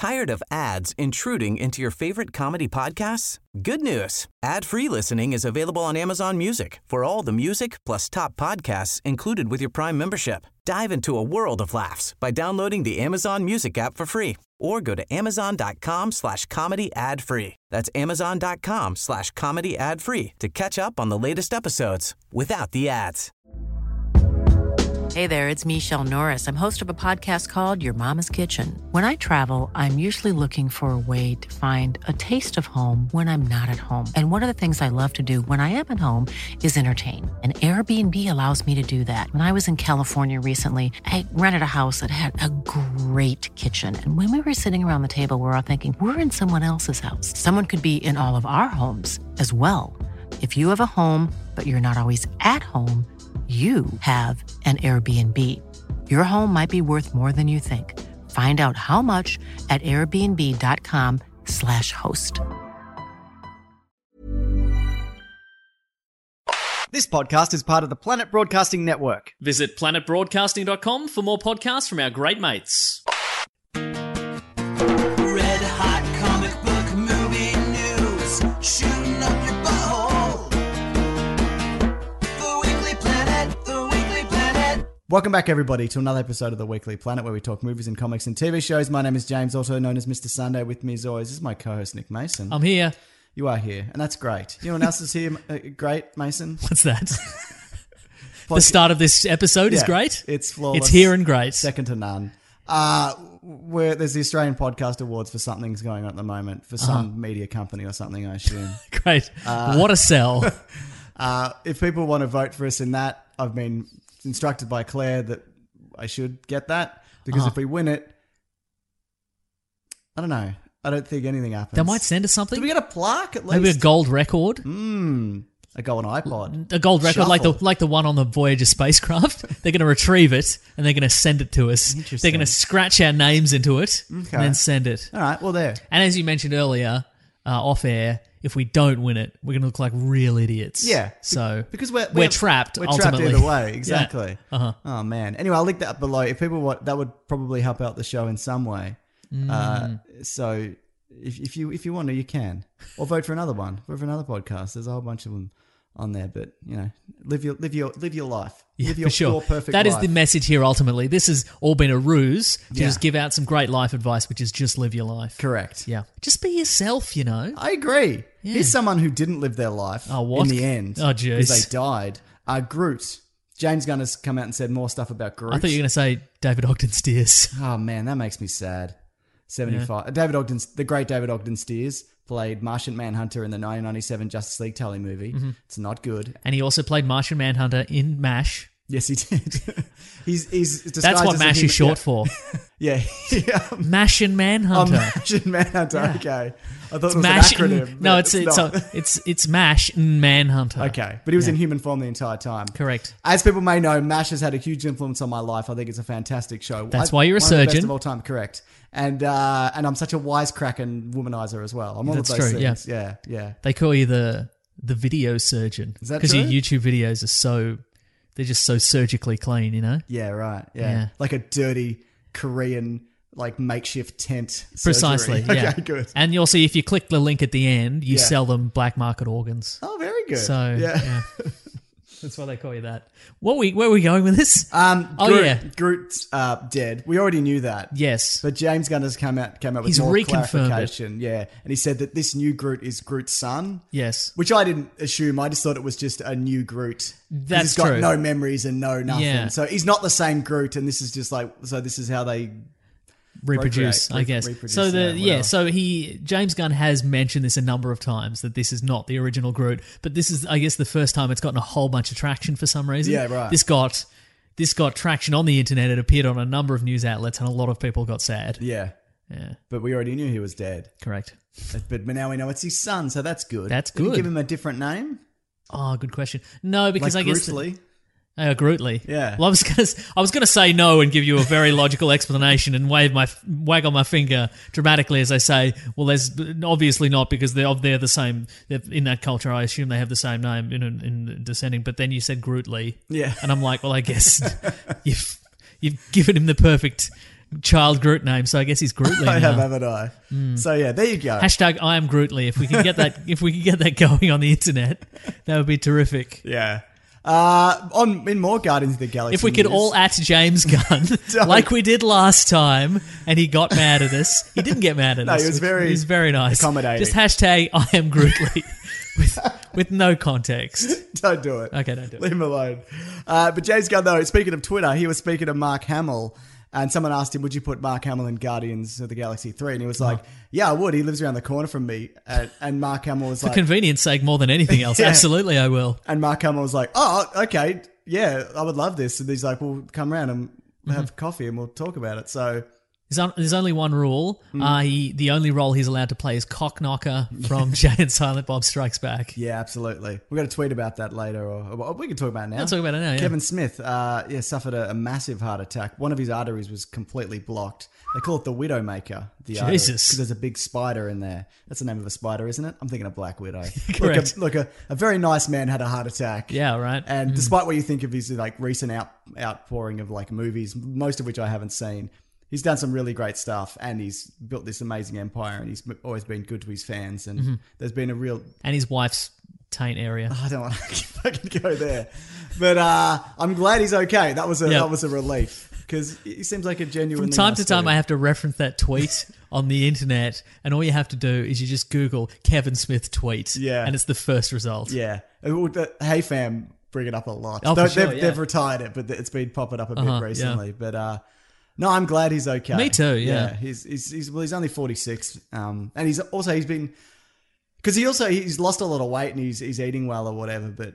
Tired of ads intruding into your favorite comedy podcasts? Good news. Ad-free listening is available on Amazon Music for all the music plus top podcasts included with your Prime membership. Dive into a world of laughs by downloading the Amazon Music app for free or go to amazon.com/comedy ad-free. That's amazon.com/comedy ad-free to catch up on the latest episodes without the ads. Hey there, it's Michelle Norris. I'm host of a podcast called Your Mama's Kitchen. When I travel, I'm usually looking for a way to find a taste of home when I'm not at home. And one of the things I love to do when I am at home is entertain. And Airbnb allows me to do that. When I was in California recently, I rented a house that had a great kitchen. And when we were sitting around the table, we were all thinking, we're in someone else's house. Someone could be in all of our homes as well. If you have a home, but you're not always at home, you have an Airbnb. Your home might be worth more than you think. Find out how much at airbnb.com/host. This podcast is part of the Planet Broadcasting Network. Visit planetbroadcasting.com for more podcasts from our great mates. Red hot comic book movie news, shooting up your butthole. The Weekly Planet, the Weekly Planet. Welcome back, everybody, to another episode of the Weekly Planet, where we talk movies and comics and TV shows. My name is James, also known as Mr. Sunday. With me, as always, is my co-host, Nick Mason. I'm here. You are here, and that's great. You know what else is here? Great, Mason? What's that? The start of this episode is great. It's flawless. It's here and great. Second to none. Where there's the Australian Podcast Awards for something's going on at the moment, for some media company or something, I assume. Great. What a sell. If people want to vote for us in that, I've been instructed by Claire that I should get that, because if we win it, I don't know. I don't think anything happens. They might send us something. Do we get a plaque at least? Maybe a gold record. A golden iPod. A gold record Shuffle. like the one on the Voyager spacecraft. They're going to retrieve it and they're going to send it to us. Interesting. They're going to scratch our names into it and then send it. All right, well, there. And as you mentioned earlier, off air, if we don't win it, we're going to look like real idiots. Yeah. So Because we're trapped. We're ultimately. trapped either way, exactly. Yeah. Oh, man. Anyway, I'll link that up below. If people want, that would probably help out the show in some way. So if you want to, you can. Or vote for another one. Vote for another podcast. There's a whole bunch of them on there, but you know, live your life. Yeah, live your, for sure. your perfect That life. is the message here ultimately. This has all been a ruse to Yeah. just give out some great life advice, which is just live your life. Correct. Yeah. Just be yourself, you know. I agree. Yeah. Here's someone who didn't live their life what? in the end. Oh, jeez. Because they died. Groot. James Gunn has come out and said more stuff about Groot. I thought you were going to say David Ogden Steers. Oh, man, that makes me sad. 75. The great David Ogden Steers played Martian Manhunter in the 1997 Justice League Tully movie. Mm-hmm. It's not good. And he also played Martian Manhunter in MASH. Yes, he did. he's disguised That's what as a MASH human- is short for. Yeah. Martian Manhunter. Martian Manhunter. Yeah. Okay. I thought it was MASH. an acronym. No, but it's MASH Manhunter. Okay, but he was in human form the entire time. Correct. As people may know, MASH has had a huge influence on my life. I think it's a fantastic show. That's why you're a one of the best surgeon. of all time. Correct. And I'm such a wisecrack and womanizer as well. I'm all That's of those true, things. Yeah. They call you the video surgeon. Is that because your true? YouTube videos are they're just so surgically clean, you know? Yeah, right. Yeah. Yeah. Like a dirty Korean, like makeshift tent. Precisely. Surgery. Yeah. Okay, good. And you'll see if you click the link at the end, you Yeah. sell them black market organs. Oh, very good. So yeah. That's why they call you that. Where are we going with this? Groot's dead. We already knew that. Yes. But James Gunn has come out with He's more reconfirmed clarification. Yeah. And he said that this new Groot is Groot's son. Yes. Which I didn't assume. I just thought it was just a new Groot. 'Cause That's he's got true. no memories and no nothing. Yeah. So he's not the same Groot, and this is just like, so this is how they Reproduce, procreate, I guess. reproduce, So whatever. so James Gunn has mentioned this a number of times that this is not the original Groot, but this is, I guess, the first time it's gotten a whole bunch of traction for some reason. Yeah, right. This got traction on the internet. It appeared on a number of news outlets, and a lot of people got sad. Yeah. Yeah, But we already knew he was dead. correct. But now we know it's his son, so that's good. That's Did he good. give him a different name? Oh, good question. No, because Like I guess Grootly? Grootly. Yeah. Well, I was gonna say no and give you a very logical explanation and waggle my finger dramatically as I say, well, there's obviously not, because they're the same. They're, in that culture, I assume they have the same name in descending. But then you said Grootly. Yeah. And I'm like, well, I guess you've given him the perfect child Groot name, so I guess he's Grootly I have, now. haven't I? So yeah, there you go. Hashtag I am Grootly. If we can get that, going on the internet, that would be terrific. Yeah. In more Guardians of the Galaxy, If we could news- all at James Gunn, like we did last time, and he got mad at us. He didn't get mad at No, us. he was very nice. accommodating. Just hashtag I am Grootly with no context. don't do it. Okay, don't do it. Leave him alone. But James Gunn, though, speaking of Twitter, he was speaking to Mark Hamill, and someone asked him, would you put Mark Hamill in Guardians of the Galaxy 3? And he was like, yeah, I would. He lives around the corner from me. And Mark Hamill was For like... convenience sake, more than anything else, Yeah. absolutely I will. And Mark Hamill was like, oh, okay, yeah, I would love this. And he's like, well, come around and have coffee and we'll talk about it. So... There's only one rule. The only role he's allowed to play is Cockknocker from Jay and Silent Bob Strikes Back. Yeah, absolutely. We've got to tweet about that later, or we can talk about it now. Let's talk about it now, yeah. Kevin Smith, suffered a massive heart attack. One of his arteries was completely blocked. They call it the Widowmaker. The artery, Jesus. 'cause there's a big spider in there. That's the name of a spider, isn't it? I'm thinking of Black Widow. Correct. Look, a very nice man had a heart attack. Yeah, right. And despite what you think of his like recent outpouring of like movies, most of which I haven't seen, he's done some really great stuff, and he's built this amazing empire, and he's always been good to his fans. And there's been a real... And his wife's taint area. I don't want to fucking go there, but I'm glad he's okay. That was a relief, because he seems like a genuine. From time to time, I have to reference that tweet on the internet, and all you have to do is you just Google Kevin Smith tweet, and it's the first result. Yeah, Hey Fam bring it up a lot. Oh, for sure, They've retired it, but it's been popping up a bit recently. Yeah. But no, I'm glad he's okay. Me too. Yeah, he's only 46, and he's been, because he's lost a lot of weight and he's eating well or whatever, but.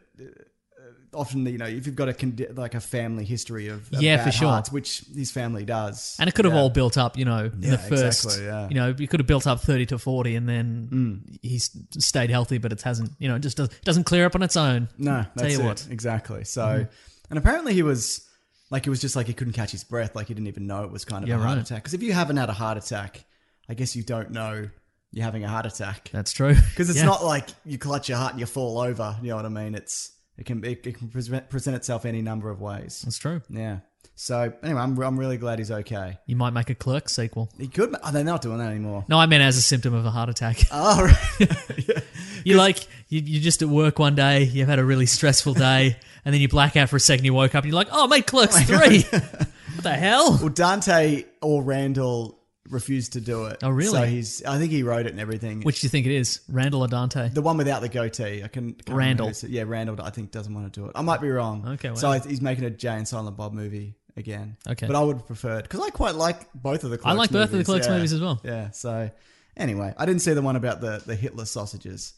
Often, if you've got a family history of bad for sure, hearts, which his family does, and it could have all built up, in the first, exactly, you could have built up 30 to 40, and then he's stayed healthy, but it hasn't, it just doesn't clear up on its own. No, that's Tell you it. what. Exactly. So, and apparently he was like, it was just like he couldn't catch his breath, like he didn't even know it was kind of a heart attack. Because if you haven't had a heart attack, I guess you don't know you're having a heart attack. That's true. Because it's not like you clutch your heart and you fall over. You know what I mean? It can present itself any number of ways. That's true. Yeah. So anyway, I'm really glad he's okay. You might make a Clerks sequel. He could. Oh, they're not doing that anymore. No, I meant as a symptom of a heart attack. Oh, right. Yeah. You're just at work one day, you've had a really stressful day, and then you black out for a second, you woke up and you're like, oh, I made Clerks 3. What the hell? Well, Dante or Randall refused to do it. Oh, really? So I think he wrote it and everything. Which do you think it is? Randall or Dante? The one without the goatee. Can't Randall. Randall, I think, doesn't want to do it. I might be wrong. Okay, well. So he's making a Jay and Silent Bob movie again. Okay. But I would have preferred, because I quite like both of the Clerks I like both of the Clerks movies as well. Yeah, so anyway, I didn't see the one about the Hitler sausages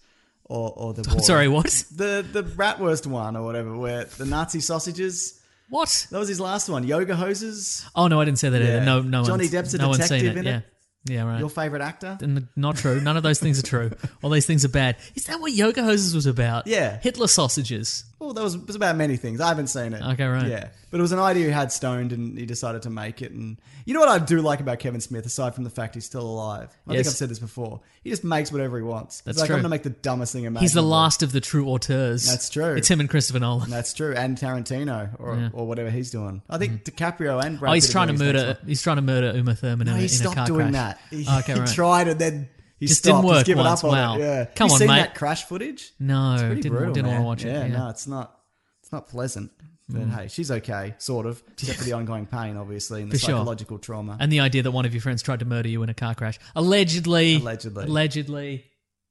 or the war. Sorry, what? The Bratwurst one or whatever, where the Nazi sausages... What? That was his last one. Yoga hoses. Oh, no, I didn't say that either. Yeah. No Johnny one's, Depp's a no one's seen detective in it. it. Yeah, right. Your favourite actor? Not true. None of those things are true. All these things are bad. Is that what Yoga Hoses was about? Yeah. Hitler sausages. Well, it was about many things. I haven't seen it. Okay, right. Yeah. But it was an idea he had stoned and he decided to make it. And you know what I do like about Kevin Smith, aside from the fact he's still alive? I think Yes. I've said this before. He just makes whatever he wants. That's It's like, true. I'm going to make the dumbest thing imaginable. He's the last of the true auteurs. That's true. It's him and Christopher Nolan. That's true. And Tarantino or whatever he's doing. I think DiCaprio and Brad Oh, he's Pitt are trying to doing his murder. next one. He's trying to murder Uma Thurman No, in he a stopped car doing crash. that. He, Okay, he right. tried and then he Just stopped. didn't work He's given once. up on Wow. it. Yeah. Come you on, seen mate. that crash footage? No, It's pretty didn't brutal, want man. to watch it. Yeah, Yeah. no, it's not pleasant. But hey, she's okay, sort of, except for the ongoing pain, obviously, and the For sure. psychological trauma. And the idea that one of your friends tried to murder you in a car crash. Allegedly. Allegedly.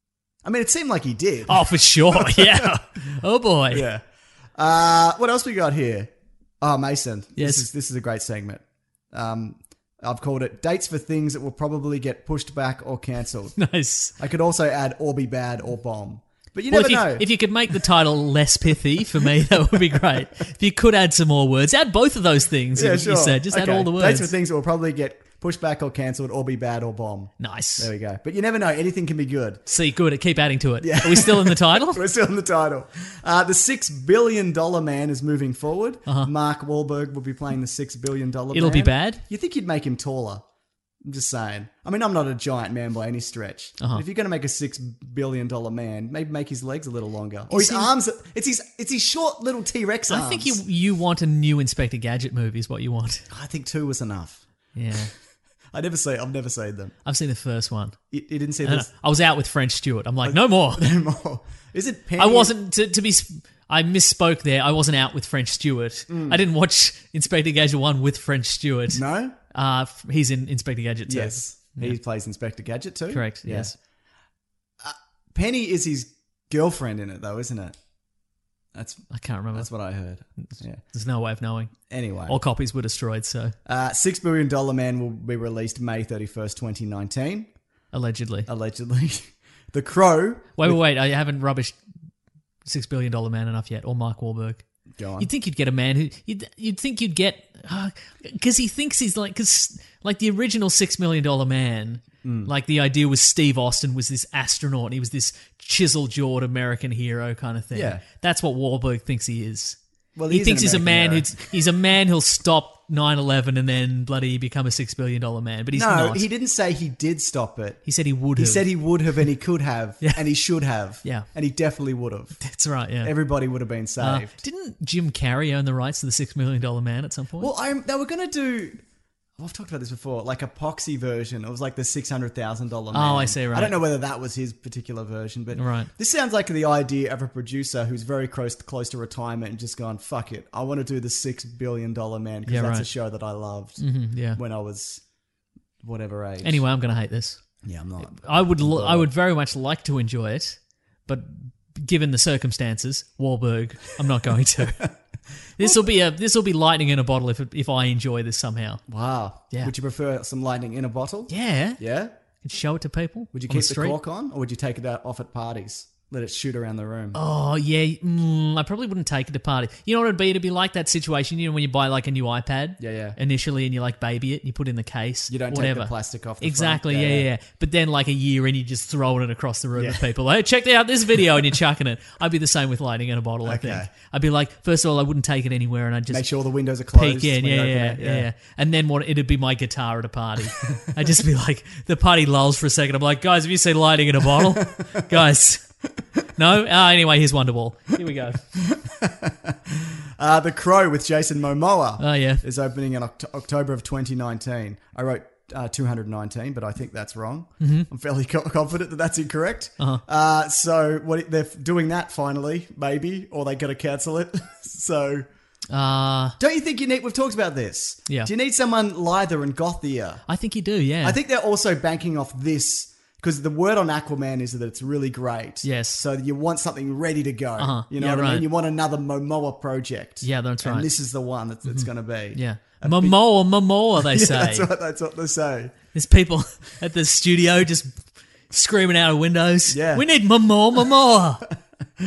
I mean, it seemed like he did. Oh, for sure. Yeah. Oh, boy. Yeah. What else we got here? Oh, Mason. Yes. This is a great segment. I've called it Dates for Things That Will Probably Get Pushed Back or Cancelled. Nice. I could also add or be bad or bomb. But you Well, never know. if you could make the title less pithy for me, that would be great. If you could add some more words, add both of those things. Yeah, you sure. said just add Okay. all the Dates words. for things that will probably get pushed back or cancelled or be bad or bomb. Nice. There we go. But you never know. Anything can be good. See, good. Keep adding to it. Yeah. Are we still in the title? We're still in the title. The $6 billion man is moving forward. Mark Wahlberg will be playing the $6 billion man. It'll be bad? You think you'd make him taller? I'm just saying. I mean, I'm not a giant man by any stretch. But if you're going to make a $6 billion man, maybe make his legs a little longer. Or his arms. It's his short little T-Rex arms. I think you want a new Inspector Gadget movie is what you want. I think 2 was enough. Yeah. I've never seen them. I've seen the first one. You didn't see I this was out with French Stewart. I'm like, no more. anymore. Is it Penny? I wasn't, to be... I misspoke there. I wasn't out with French Stewart. I didn't watch Inspector Gadget 1 with French Stewart. No? He's in Inspector Gadget 2. Yes. He plays Inspector Gadget too? Correct, Yeah. yes. Penny is his girlfriend in it though, isn't it? I can't remember. That's what I heard. Yeah. There's no way of knowing. Anyway. All copies were destroyed, so... $6 Billion Man will be released May 31st, 2019. Allegedly. Allegedly. The Crow. Wait. I haven't rubbished $6 Billion Man enough yet, or Mark Wahlberg. Go on. You'd think you'd get a man who... You'd think you'd get... Because he thinks he's like... Because like the original $6 Million Man... Like the idea was Steve Austin was this astronaut. And he was this chisel-jawed American hero kind of thing. Yeah. That's what Wahlberg thinks he is. Well, he he's thinks an he's a man American he's a man who'll stop 9/11 and then bloody become a $6 billion man. But he's No, not. he didn't say he did stop it. He said he would He have. said he would have and he could have Yeah. and he should have. Yeah. And he definitely would have. That's right, yeah. Everybody would have been saved. Didn't Jim Carrey own the rights to the $6 Million Man at some point? Well, they were going to do... I've talked about this before, like a poxy version. It was like the $600,000 man. Oh, I see, right. I don't know whether that was his particular version, but Right. this sounds like the idea of a producer who's very close to retirement and just gone, fuck it, I want to do the $6 billion man because Yeah, that's right. a show that I loved yeah. when I was whatever age. Anyway, I'm going to hate this. Yeah, I'm not. I would very much like to enjoy it, but given the circumstances, Wahlberg, I'm not going to. This will be lightning in a bottle if I enjoy this somehow. Wow. Yeah. Would you prefer some lightning in a bottle? Yeah. Yeah? Could show it to people. Would you on keep the street. cork on or would you take it out off at parties? Let it shoot around the room. Oh, yeah. I probably wouldn't take it to party. You know what it'd be? It'd be like that situation, when you buy like a new iPad Yeah. initially and you like baby it and you put it in the case. You don't whatever. take the plastic off the Exactly, front. yeah. But then like a year and you just throwing it across the room Yeah. at people. Like, check out this video and you're chucking it. I'd be the same with lightning in a bottle, I think. Okay. I'd be like, first of all, I wouldn't take it anywhere and I'd just Make sure all the windows are closed. peek in. when you Yeah. open it. And then it'd be my guitar at a party. I'd just be like, the party lulls for a second. I'm like, guys, have you seen lightning in a bottle? Guys. No? Anyway, here's Wonderwall. Here we go. The Crow with Jason Momoa Oh, yeah. is opening in October of 2019. I wrote 219, but I think that's wrong. Mm-hmm. I'm fairly confident that that's incorrect. Uh-huh. So they're doing that finally, maybe, or they got to cancel it. So don't you think you need... We've talked about this. Yeah. Do you need someone lither and gothier? I think you do, yeah. I think they're also banking off this... Because the word on Aquaman is that it's really great. Yes. So you want something ready to go. Uh-huh. You know Yeah, what I right. mean? You want another Momoa project. Yeah, that's right. And this is the one that's it's going to be. Yeah. Momoa, they Yeah, say. that's what they say. There's people at the studio just screaming out of windows. Yeah. We need Momoa.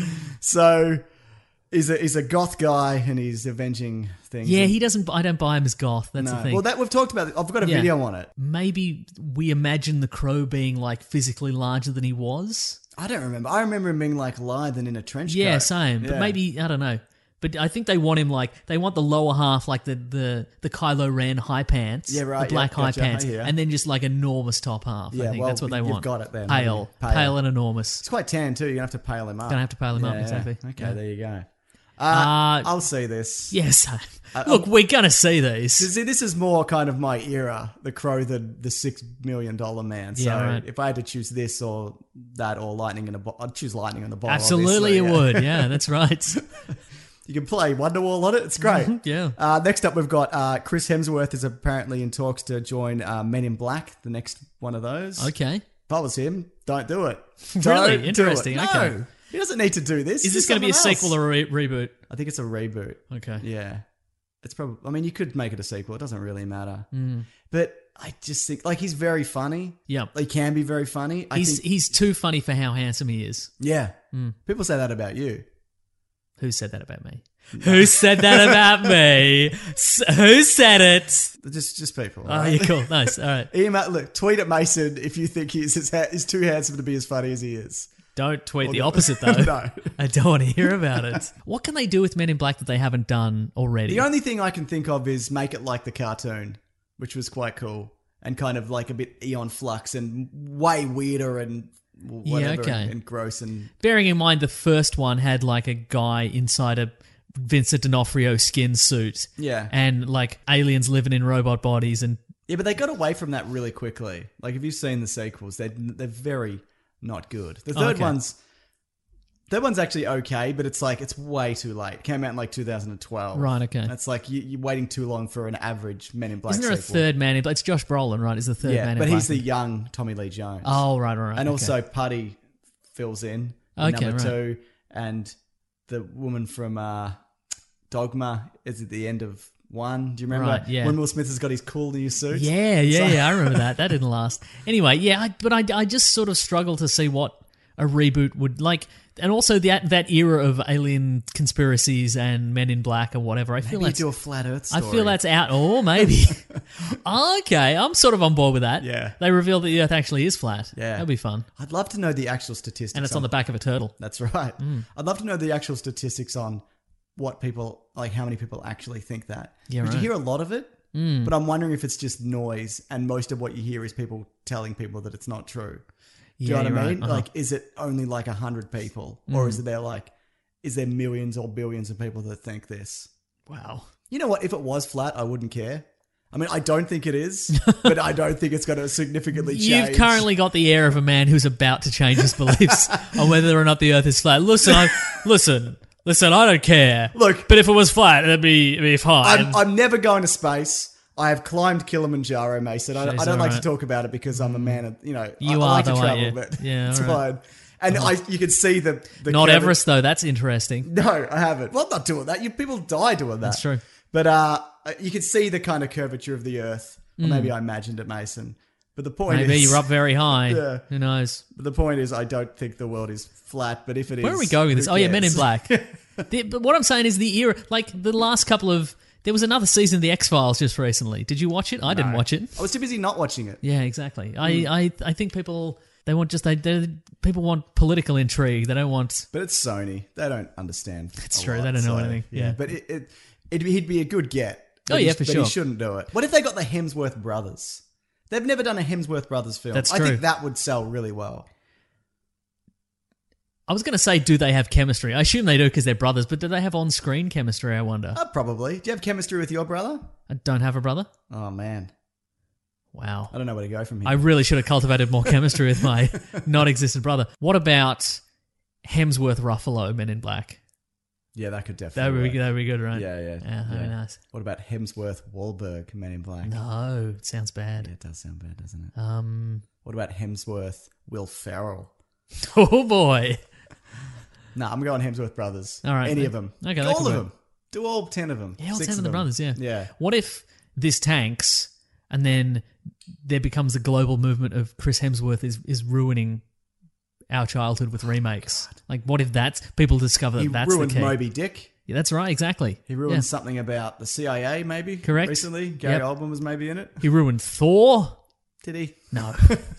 So he's a goth guy and he's avenging things. Yeah, And- I don't buy him as goth. That's the No. thing. Well, we've talked about it. I've got a Yeah. video on it. Maybe we imagine the Crow being like physically larger than he was. I don't remember. I remember him being like lithe and in a trench Yeah, coat. same. But Yeah. maybe, I don't know. But I think they want him they want the lower half, like the Kylo Ren high pants. Yeah, right, The black yeah, high gotcha, pants. yeah. And then just like enormous top half. Yeah, I think well, that's what they you've want. got it then, Pale. haven't you? Pale. And enormous. It's quite tan too. You're going to have to pale him up. Gonna have to pale him up, Yeah, exactly. Okay, Yeah. there you go. Uh, I'll see this. Yes. Look, we're going to see these. See, this is more kind of my era, The Crow, the $6 million man. So Yeah, right. if I had to choose this or that or lightning in a bottle, I'd choose lightning in a bottle. Absolutely, you obviously, yeah. would. Yeah, that's right. You can play Wonderwall on it. It's great. Yeah. Next up, we've got Chris Hemsworth is apparently in talks to join Men in Black, the next one of those. Okay. If I was him, don't do it. Really? Don't Interesting. Do it. Okay. No, he doesn't need to do this. Is this Do going to be a someone sequel else. or a reboot? I think it's a reboot. Okay. Yeah. It's probably, I mean, you could make it a sequel. It doesn't really matter. Mm. But I just think, like, he's very funny. Yeah. He can be very funny. I think, He's too funny for how handsome he is. yeah. Mm. People say that about you. Who said that about me? Who said that about me? Who said it? Just people. Oh, right? yeah, cool. Nice. All right. Email, look, tweet at Mason if you think he's too handsome to be as funny as he is. Don't tweet Or the no. opposite, though. No. I don't want to hear about it. What can they do with Men in Black that they haven't done already? The only thing I can think of is make it like the cartoon, which was quite cool and kind of like a bit Eon Flux and way weirder and whatever okay. and gross and Bearing in mind the first one had like a guy inside a Vincent D'Onofrio skin suit. Yeah. And like aliens living in robot bodies and Yeah, but they got away from that really quickly. Like, if you've seen the sequels, they're very not good. The third one's actually okay, but it's like, it's way too late. It came out in like 2012. Right, okay. That's like, you're waiting too long for an average Men in Black Isn't there sequel. a third Man in Black? It's Josh Brolin, right? Is the third Man in but Black? he's the young Tommy Lee Jones. Oh, right. And okay. also Putty fills in number 2, and the woman from Dogma is at the end of 1. Do you remember? Right, yeah. When Will Smith has got his cool new suit? Yeah, I remember that. That didn't last. Anyway, yeah, but I just sort of struggle to see what a reboot would like, and also that era of alien conspiracies and Men in Black or whatever. I feel Maybe that's do a flat Earth story. I feel that's out. Or maybe. Okay, I'm sort of on board with that. Yeah. They reveal that the Earth actually is flat. Yeah. That'd be fun. I'd love to know the actual statistics. And it's on the back of a turtle. That's right. I'd love to know the actual statistics on what people, like how many people actually think that. Yeah, Because right. you hear a lot of it, but I'm wondering if it's just noise and most of what you hear is people telling people that it's not true. Do you know what I mean? Like, is it only like 100 people? Or is there millions or billions of people that think this? Wow. You know what? If it was flat, I wouldn't care. I mean, I don't think it is, but I don't think it's going to significantly change. You've currently got the air of a man who's about to change his beliefs on whether or not the Earth is flat. Listen, I don't care. Look, but if it was flat, it'd be fine. I'm never going to space. I have climbed Kilimanjaro, Mason. I Jeez, don't like to alright. talk about it because I'm a man of, I You like are, to though, aren't travel, you? but Yeah, it's alright. fine. And you can see the Not curve- Everest, though. That's interesting. No, I haven't. Well, I'm not doing that. People die doing that. That's true. But you can see the kind of curvature of the Earth. Or maybe I imagined it, Mason. But the point Maybe is... you're up very high. Yeah. Who knows? But the point is, I don't think the world is flat, but if it is... Where are we going with this? who Oh, yeah, Men in cares? Black. But what I'm saying is the era, like the last couple of... There was another season of The X-Files just recently. Did you watch it? I didn't watch it. I was too busy not watching it. Yeah, exactly. I think people... people want political intrigue. They don't want... But it's Sony. They don't understand. It's a true. lot, They don't know so, anything. Yeah. But he'd be a good get. Oh, But yeah, he- for but sure. he shouldn't do it. What if they got the Hemsworth brothers? They've never done a Hemsworth brothers film. That's I true. think that would sell really well. I was going to say, do they have chemistry? I assume they do because they're brothers, but do they have on-screen chemistry, I wonder? Probably. Do you have chemistry with your brother? I don't have a brother? Oh, man. Wow. I don't know where to go from here. I really should have cultivated more chemistry with my not-existent brother. What about Hemsworth Ruffalo, Men in Black? Yeah, that could definitely work. That'd be good, right? Yeah. Very nice. What about Hemsworth Wahlberg, Men in Black? No, it sounds Yeah, bad. it does sound bad, doesn't it? What about Hemsworth Will Ferrell? Oh, boy. Nah, I'm going Hemsworth brothers. All right. Any of them. Okay, that all could of work. them. Do all 10 of them. Yeah, all 6 10 of the them. brothers, yeah. Yeah. What if this tanks and then there becomes a global movement of Chris Hemsworth is ruining our childhood with remakes? Like, what if people discover He that that's the ruined key? Moby Dick. Yeah, that's right, exactly. He ruined Yeah. something about the CIA, maybe. Correct. Recently. Gary Yep. Oldman was maybe in it. He ruined Thor? Did he? No.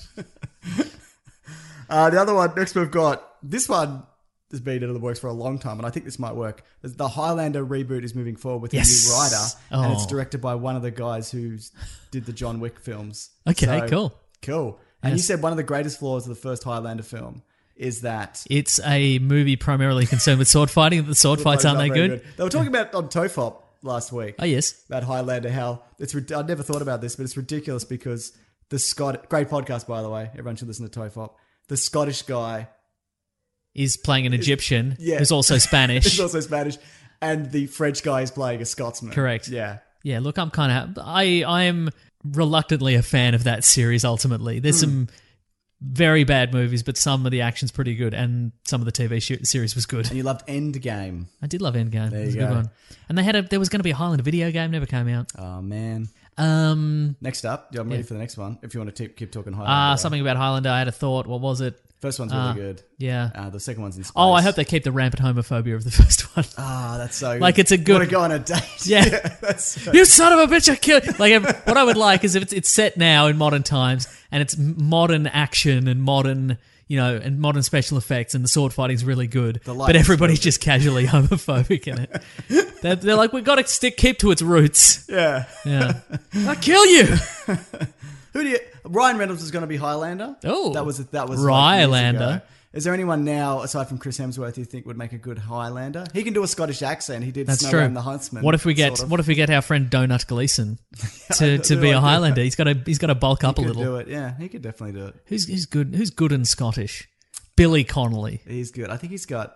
The other one, next we've got, this one has been in the works for a long time, and I think this might work. The Highlander reboot is moving forward with Yes. a new writer, and it's Oh. directed by one of the guys who did the John Wick films. Okay, cool. Cool. And Yes. you said one of the greatest flaws of the first Highlander film is that... It's a movie primarily concerned with sword fighting. The sword fights aren't not that very good. They were talking about on Tofop last week. Oh, yes. About Highlander, how it's... I'd never thought about this, but it's ridiculous because great podcast, by the way. Everyone should listen to Tofop. The Scottish guy Is playing an Egyptian Yeah. who's also Spanish. is also Spanish, and the French guy is playing a Scotsman. Correct. Yeah. Yeah, look, I'm kind of... I'm reluctantly a fan of that series, ultimately. There's some very bad movies, but some of the action's pretty good, and some of the TV series was good. And you loved Endgame. I did love Endgame. There It was you a good go. one. And there was going to be a Highlander video game, never came out. Oh, man. Next up, I'm ready for the next one. If you want to keep talking Highlander. Something about Highlander, I had a thought. What was it? First one's really good. Yeah. The second one's in space. Oh, I hope they keep the rampant homophobia of the first one. That's so good. Like, it's a good- Want to go on a date? Yeah. That's so... You son of a bitch! I killed. Like, what I would like is if it's set now in modern times and it's modern action and modern, and modern special effects, and the sword fighting's really good, The but lighting's everybody's really just casually homophobic in it. They're like, we've got to keep to its roots. Yeah. Yeah, I'll kill you. Who do you... Ryan Reynolds is going to be Highlander. Oh. That was like years Rylander. ago. Is there anyone now, aside from Chris Hemsworth, you think would make a good Highlander? He can do a Scottish accent. He did That's Snow true. and the Huntsman. What if we get sort of. our friend Donut Gleeson to do be a like Highlander? He's got to bulk up a He could little. do it. Yeah, he could definitely do it. Who's good? Who's good in Scottish? Billy Connolly. He's good. I think he's got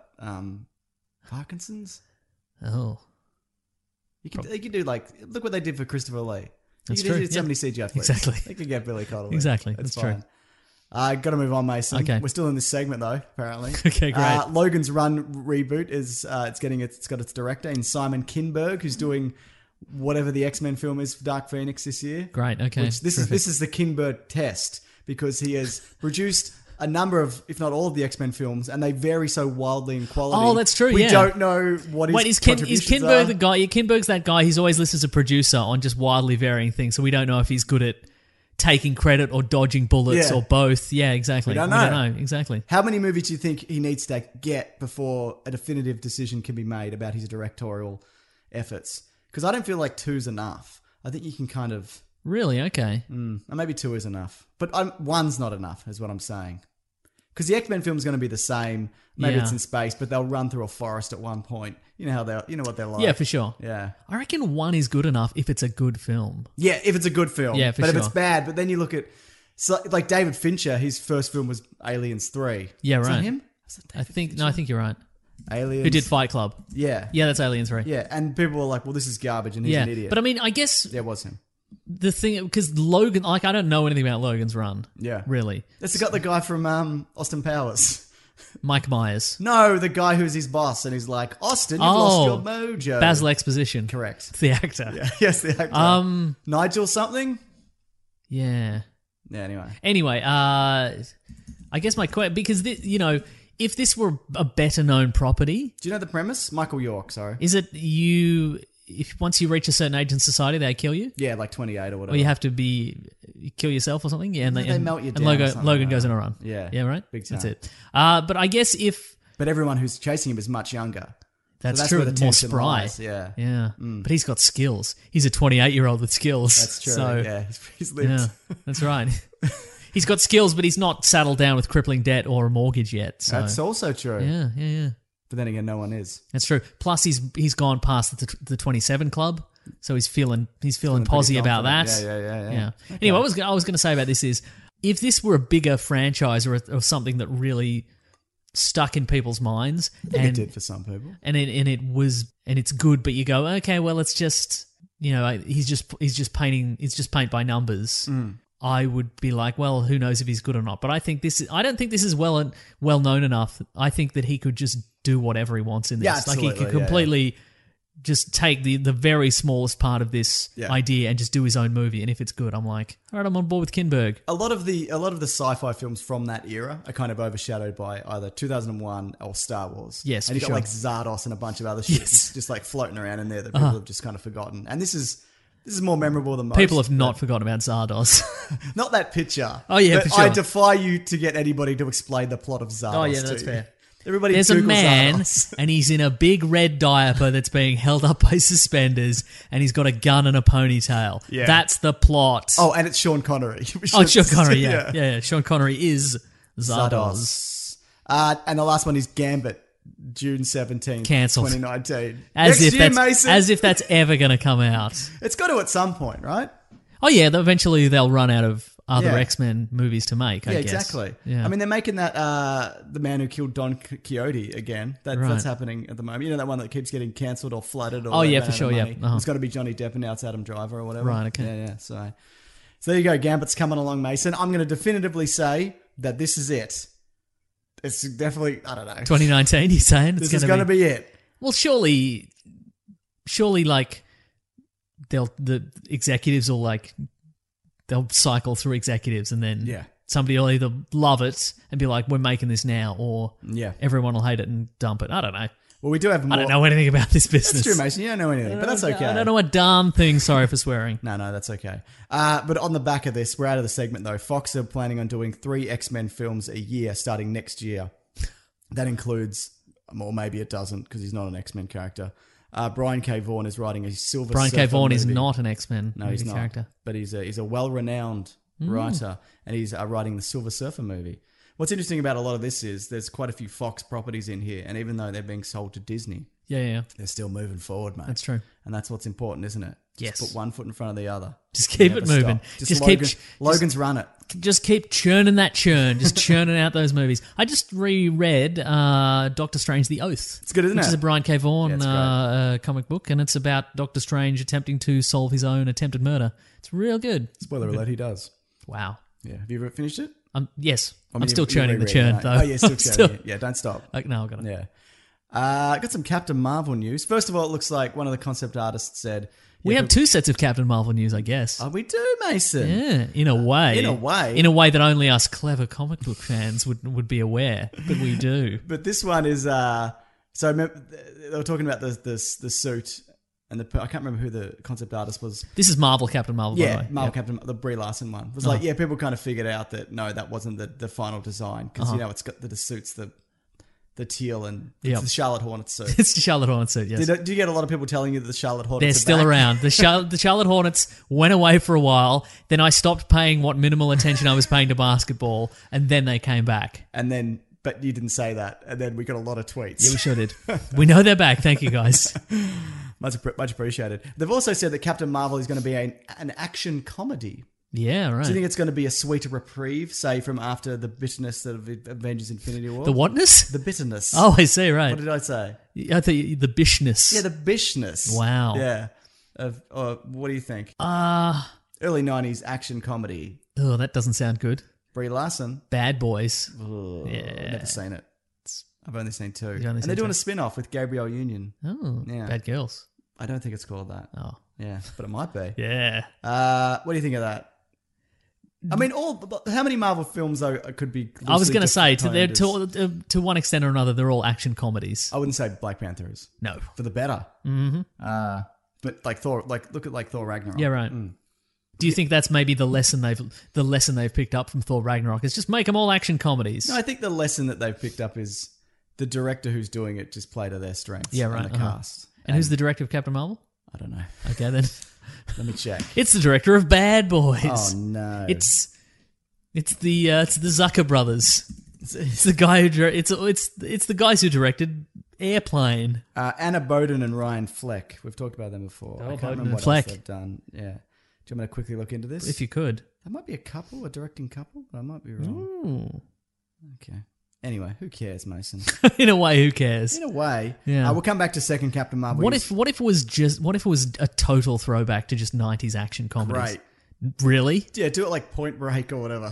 Parkinson's. Oh, He could do like, look what they did for Christopher Lee. That's He true, did so yeah. many CGI flicks. Exactly. They could get Billy Connolly. Exactly, That's that's true. fine. Got to move on, Mason. Okay. We're still in this segment though, apparently. Okay, great. Logan's Run reboot is it's got its director in Simon Kinberg, who's doing whatever the X-Men film is for Dark Phoenix this year. great. Okay, Which this is the Kinberg test, because he has produced a number of, if not all of the X-Men films, and they vary so wildly in quality. Oh, that's true, We yeah. don't know what his Wait, is contributions Kinberg are. the guy? Yeah, Kinberg's that guy. He's always listed as a producer on just wildly varying things, so we don't know if he's good at taking credit or dodging bullets Yeah. or both. Yeah, exactly. We don't know. Exactly. How many movies do you think he needs to get before a definitive decision can be made about his directorial efforts? Because I don't feel like 2's enough. I think you can kind of... Really? Okay. or maybe 2 is enough. But 1's not enough, is what I'm saying. Because the X-Men film is going to be the same. Maybe Yeah. it's in space, but they'll run through a forest at one point. You know how you know what they're like. Yeah, for sure. Yeah. I reckon 1 is good enough if it's a good film. Yeah, if it's a good film. Yeah, for but sure. if it's bad, but then you look at... So, like David Fincher, his first film was Aliens 3. Yeah, Is that right. him? Is that I think you're right. Aliens? Who did Fight Club? Yeah. Yeah, that's Alien 3. Yeah, and people were like, well, this is garbage, and he's Yeah. an idiot. But I mean, I guess There was him. the thing, because Logan, like, I don't know anything about Logan's Run. Yeah. Really. It's got the guy from Austin Powers. Mike Myers. No, the guy who's his boss, and he's like, Austin, you've lost your mojo. Basil Exposition. Correct. The actor. Yeah, yes, the actor. Nigel something? Yeah. Yeah, anyway. Anyway, I guess my question, because, if this were a better known property, Do you know the premise? Michael York, sorry. is it if once you reach a certain age in society, they kill you? Yeah, like 28 or whatever. Or you have to kill yourself or something? Yeah, and They melt you and down or something Logan like goes that. on a run. Yeah. Yeah, right? Big That's time. it. But I guess if... But everyone who's chasing him is much younger. That's, that's true, where the more tension spry. lies, yeah. Yeah. But he's got skills. He's a 28-year-old with skills. That's true. So, yeah, he's lived. yeah, that's right. He's got skills, but he's not saddled down with crippling debt or a mortgage yet. So. That's also true. Yeah. But then again, no one is. That's true. Plus, he's gone past the 27 club, so he's feeling Feeling posy pretty about that. confident. Yeah. Anyway, what I was going to say about this is, if this were a bigger franchise or something that really stuck in people's minds, I think it did for some people. and it's good, but you go, okay, well, it's just he's just paint by numbers. I would be like, well, who knows if he's good or not? But I don't think this is well known enough. I think that he could just do whatever he wants in this. Yeah, Like he absolutely, could yeah, completely just take the very smallest part of this Yeah. idea and just do his own movie. And if it's good, I'm like, all right, I'm on board with Kinberg. A lot of the sci-fi films from that era are kind of overshadowed by either 2001 or Star Wars. Yes, and you for got sure. like Zardos and a bunch of other shit Yes. just like floating around in there that people have just kind of forgotten. And this is more memorable than most. People have not forgotten about Zardos. Not that picture. Oh, yeah, But for sure. I defy you to get anybody to explain the plot of Zardos. Oh, yeah, to that's you. fair. Everybody There's Google a man, Zardos. and he's in a big red diaper that's being held up by suspenders, and he's got a gun and a ponytail. Yeah. That's the plot. Oh, and it's Sean Connery. Oh, Sean Connery, yeah. Sean Connery is Zardos. Zardos. And the last one is Gambit, June 17th, Cancelled. 2019. As Next if year, that's Mason. as if that's ever going to come out. It's got to at some point, right? Oh yeah, eventually they'll run out of other Yeah. X-Men movies to make. I Yeah, guess. exactly. Yeah. I mean, they're making that The Man Who Killed Don Quixote again. That's Right. happening at the moment. You know that one that keeps getting cancelled or flooded? Or Oh, they yeah, ran for out of sure, yeah. money? Uh-huh. It's got to be Johnny Depp and now it's Adam Driver or whatever. Right, okay. Yeah. So there you go. Gambit's coming along, Mason. I'm going to definitively say that this is it. It's definitely, I don't know. 2019. He's saying This is going to be it. Well, surely, like the executives will they'll cycle through executives, and then Yeah. somebody will either love it and be like, "We're making this now," or Yeah. everyone will hate it and dump it. I don't know. Well, we do have more. I don't know anything about this business. That's true, Mason. You don't know anything, but that's okay. I don't know a darn thing. Sorry for swearing. No, that's okay. But on the back of this, we're out of the segment though. Fox are planning on doing 3 X-Men films a year starting next year. That includes, or maybe it doesn't because he's not an X-Men character. Brian K. Vaughan is writing a Silver Brian K. Surfer Vaughan is movie. not an X-Men No, he's movie not. character. But he's a well-renowned writer, and he's writing the Silver Surfer movie, What's interesting about a lot of this is there's quite a few Fox properties in here, and even though they're being sold to Disney, Yeah. they're still moving forward, mate. That's true. And that's what's important, isn't it? Yes. Just put one foot in front of the other. Just keep Never it moving. stop. Just Logan, keep- Logan's run it. Just keep churning that churn. Just churning out those movies. I just reread Doctor Strange: The Oath. It's good, isn't which it? is a Brian K. Vaughan Yeah, it's great. comic book, and it's about Doctor Strange attempting to solve his own attempted murder. It's real good. Spoiler alert, he does. Wow. Yeah. Have you ever finished it? Yes, I mean, I'm still you're churning the rereading churn it, though. aren't you? Oh, yeah, still I'm churning it. Yeah, don't stop. Like, no, I got it. Yeah. Got some Captain Marvel news. First of all, it looks like one of the concept artists said... We yeah, have two sets of Captain Marvel news, I guess. Oh, we do, Mason. Yeah, in a way. In a way. In a way that only us clever comic book fans would be aware, but we do. But this one is... so remember, they were talking about the suit, and I can't remember who the concept artist was. This is Marvel Captain Marvel, by the Yeah, way. Marvel Yep. Captain, the Brie Larson one. It was like, people kind of figured out that, no, that wasn't the final design. Because, it's got the suits, the teal, and Yep. it's the Charlotte Hornet suit. It's the Charlotte Hornets suit, yes. Do you get a lot of people telling you that the Charlotte Hornets They're are still back? around. The Charlotte Hornets went away for a while. Then I stopped paying what minimal attention I was paying to basketball, and then they came back. And then, but you didn't say that. And then we got a lot of tweets. Yeah, we sure did. We know they're back. Thank you, guys. Much appreciated. They've also said that Captain Marvel is going to be an action comedy. Yeah, right. Do you think it's going to be a sweeter reprieve, say, from after the bitterness of Avengers Infinity War? The whatness? The bitterness. Oh, I see, right. What did I say? I thought the bishness. Yeah, the bishness. Wow. Yeah. What do you think? Early 90s action comedy. Oh, that doesn't sound good. Brie Larson. Bad Boys. Ugh, Yeah. I've never seen it. I've only seen two. only And seen they're doing two. a spin-off with Gabrielle Union. Oh, Yeah. Bad Girls. I don't think it's called that. Oh, Yeah, but it might be. yeah. What do you think of that? I mean, how many Marvel films though could be? I was going to say, to to one extent or another, they're all action comedies. I wouldn't say Black Panther is No. for the better. Mm-hmm. But like Thor, look at Thor Ragnarok. Yeah, right. Do you think that's maybe the lesson they've picked up from Thor Ragnarok? Is just make them all action comedies. No, I think the lesson that they've picked up is the director who's doing it just play to their strengths. Yeah, right, And the uh-huh. cast. And who's the director of Captain Marvel? I don't know. Okay, then. Let me check. It's the director of Bad Boys. Oh no! It's the Zucker brothers. It's the guy who it's the guys who directed Airplane. Anna Boden and Ryan Fleck. We've talked about them before. Oh, I can't Boden remember and what Fleck. else they've done. Yeah. Do you want me to quickly look into this? If you could. That might be a couple, a directing couple, but I might be wrong. Okay. Anyway, who cares, Mason? In a way, who cares? In a way. Yeah. We'll come back to second Captain Marvel. What if it was a total throwback to just 90s action comedies? Great. Really? Yeah, do it like Point Break or whatever.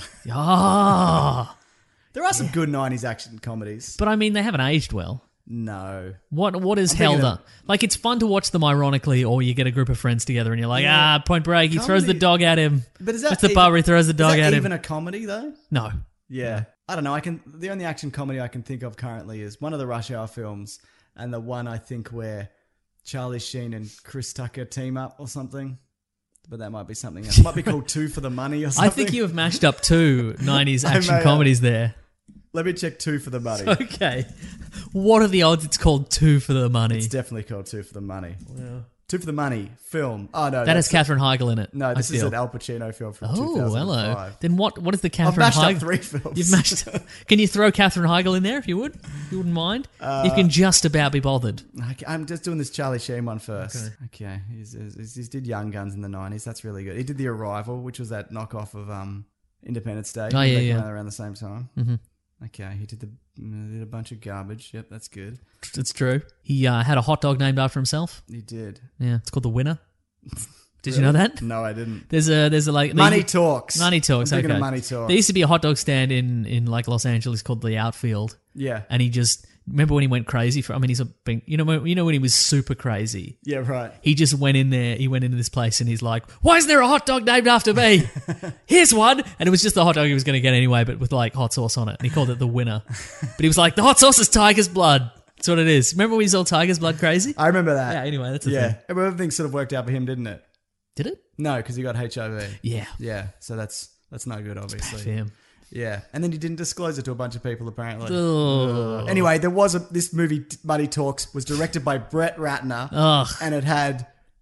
Ah. There are some good 90s action comedies. But I mean, they haven't aged well. No. What is thinking held of- up? Like, it's fun to watch them ironically, or you get a group of friends together and you're like, Yeah. Point Break, he throws the Comedy- dog at him. But is that That's the part where he throws the dog is that at even him. a comedy though? No. Yeah. I don't know. The only action comedy I can think of currently is one of the Rush Hour films, and the one I think where Charlie Sheen and Chris Tucker team up or something. But that might be something else. It might be called Two for the Money or something. I think you have mashed up two 90s I action may have. comedies there. Let me check Two for the Money. Okay. What are the odds it's called Two for the Money? It's definitely called Two for the Money. Two for the Money film. Oh no, That has that's Katherine Heigl in it. no. This I is feel. an Al Pacino film from Oh, 2005. hello. Then what is the I've Katherine mashed Heigl? up 3 films. You've mashed. Can you throw Katherine Heigl in there if you would? If you wouldn't mind. You can just about be bothered. I'm just doing this Charlie Sheen one first. Okay. He did Young Guns in the 90s. That's really good. He did The Arrival, which was that knockoff of Independence Day. Oh, yeah, They came yeah. out around the same time. Mm-hmm. Okay. He did a bunch of garbage. Yep, that's good. It's true. He had a hot dog named after himself. He did. Yeah, it's called The Winner. Did you know that? No, I didn't. There's a like Money Talks. Money Talks. I'm thinking Okay. of Money Talks. There used to be a hot dog stand in like Los Angeles called The Outfield, Yeah. and he just remember when he went crazy for. I mean, you know when he was super crazy. Yeah, right. He just went in there. He went into this place and he's like, "Why isn't there a hot dog named after me? Here's one." And it was just the hot dog he was going to get anyway, but with like hot sauce on it. And he called it The Winner. But he was like, "The hot sauce is tiger's blood." That's what it is. Remember when he's all tiger's blood crazy? I remember that. Yeah. Anyway, that's the Yeah. thing. Everything sort of worked out for him, didn't it? Did it? No, because he got HIV. Yeah. Yeah. So that's no good, obviously. For him. Yeah. And then he didn't disclose it to a bunch of people, apparently. Ugh. Anyway, there was this movie, Money Talks, was directed by Brett Ratner. Ugh. And it had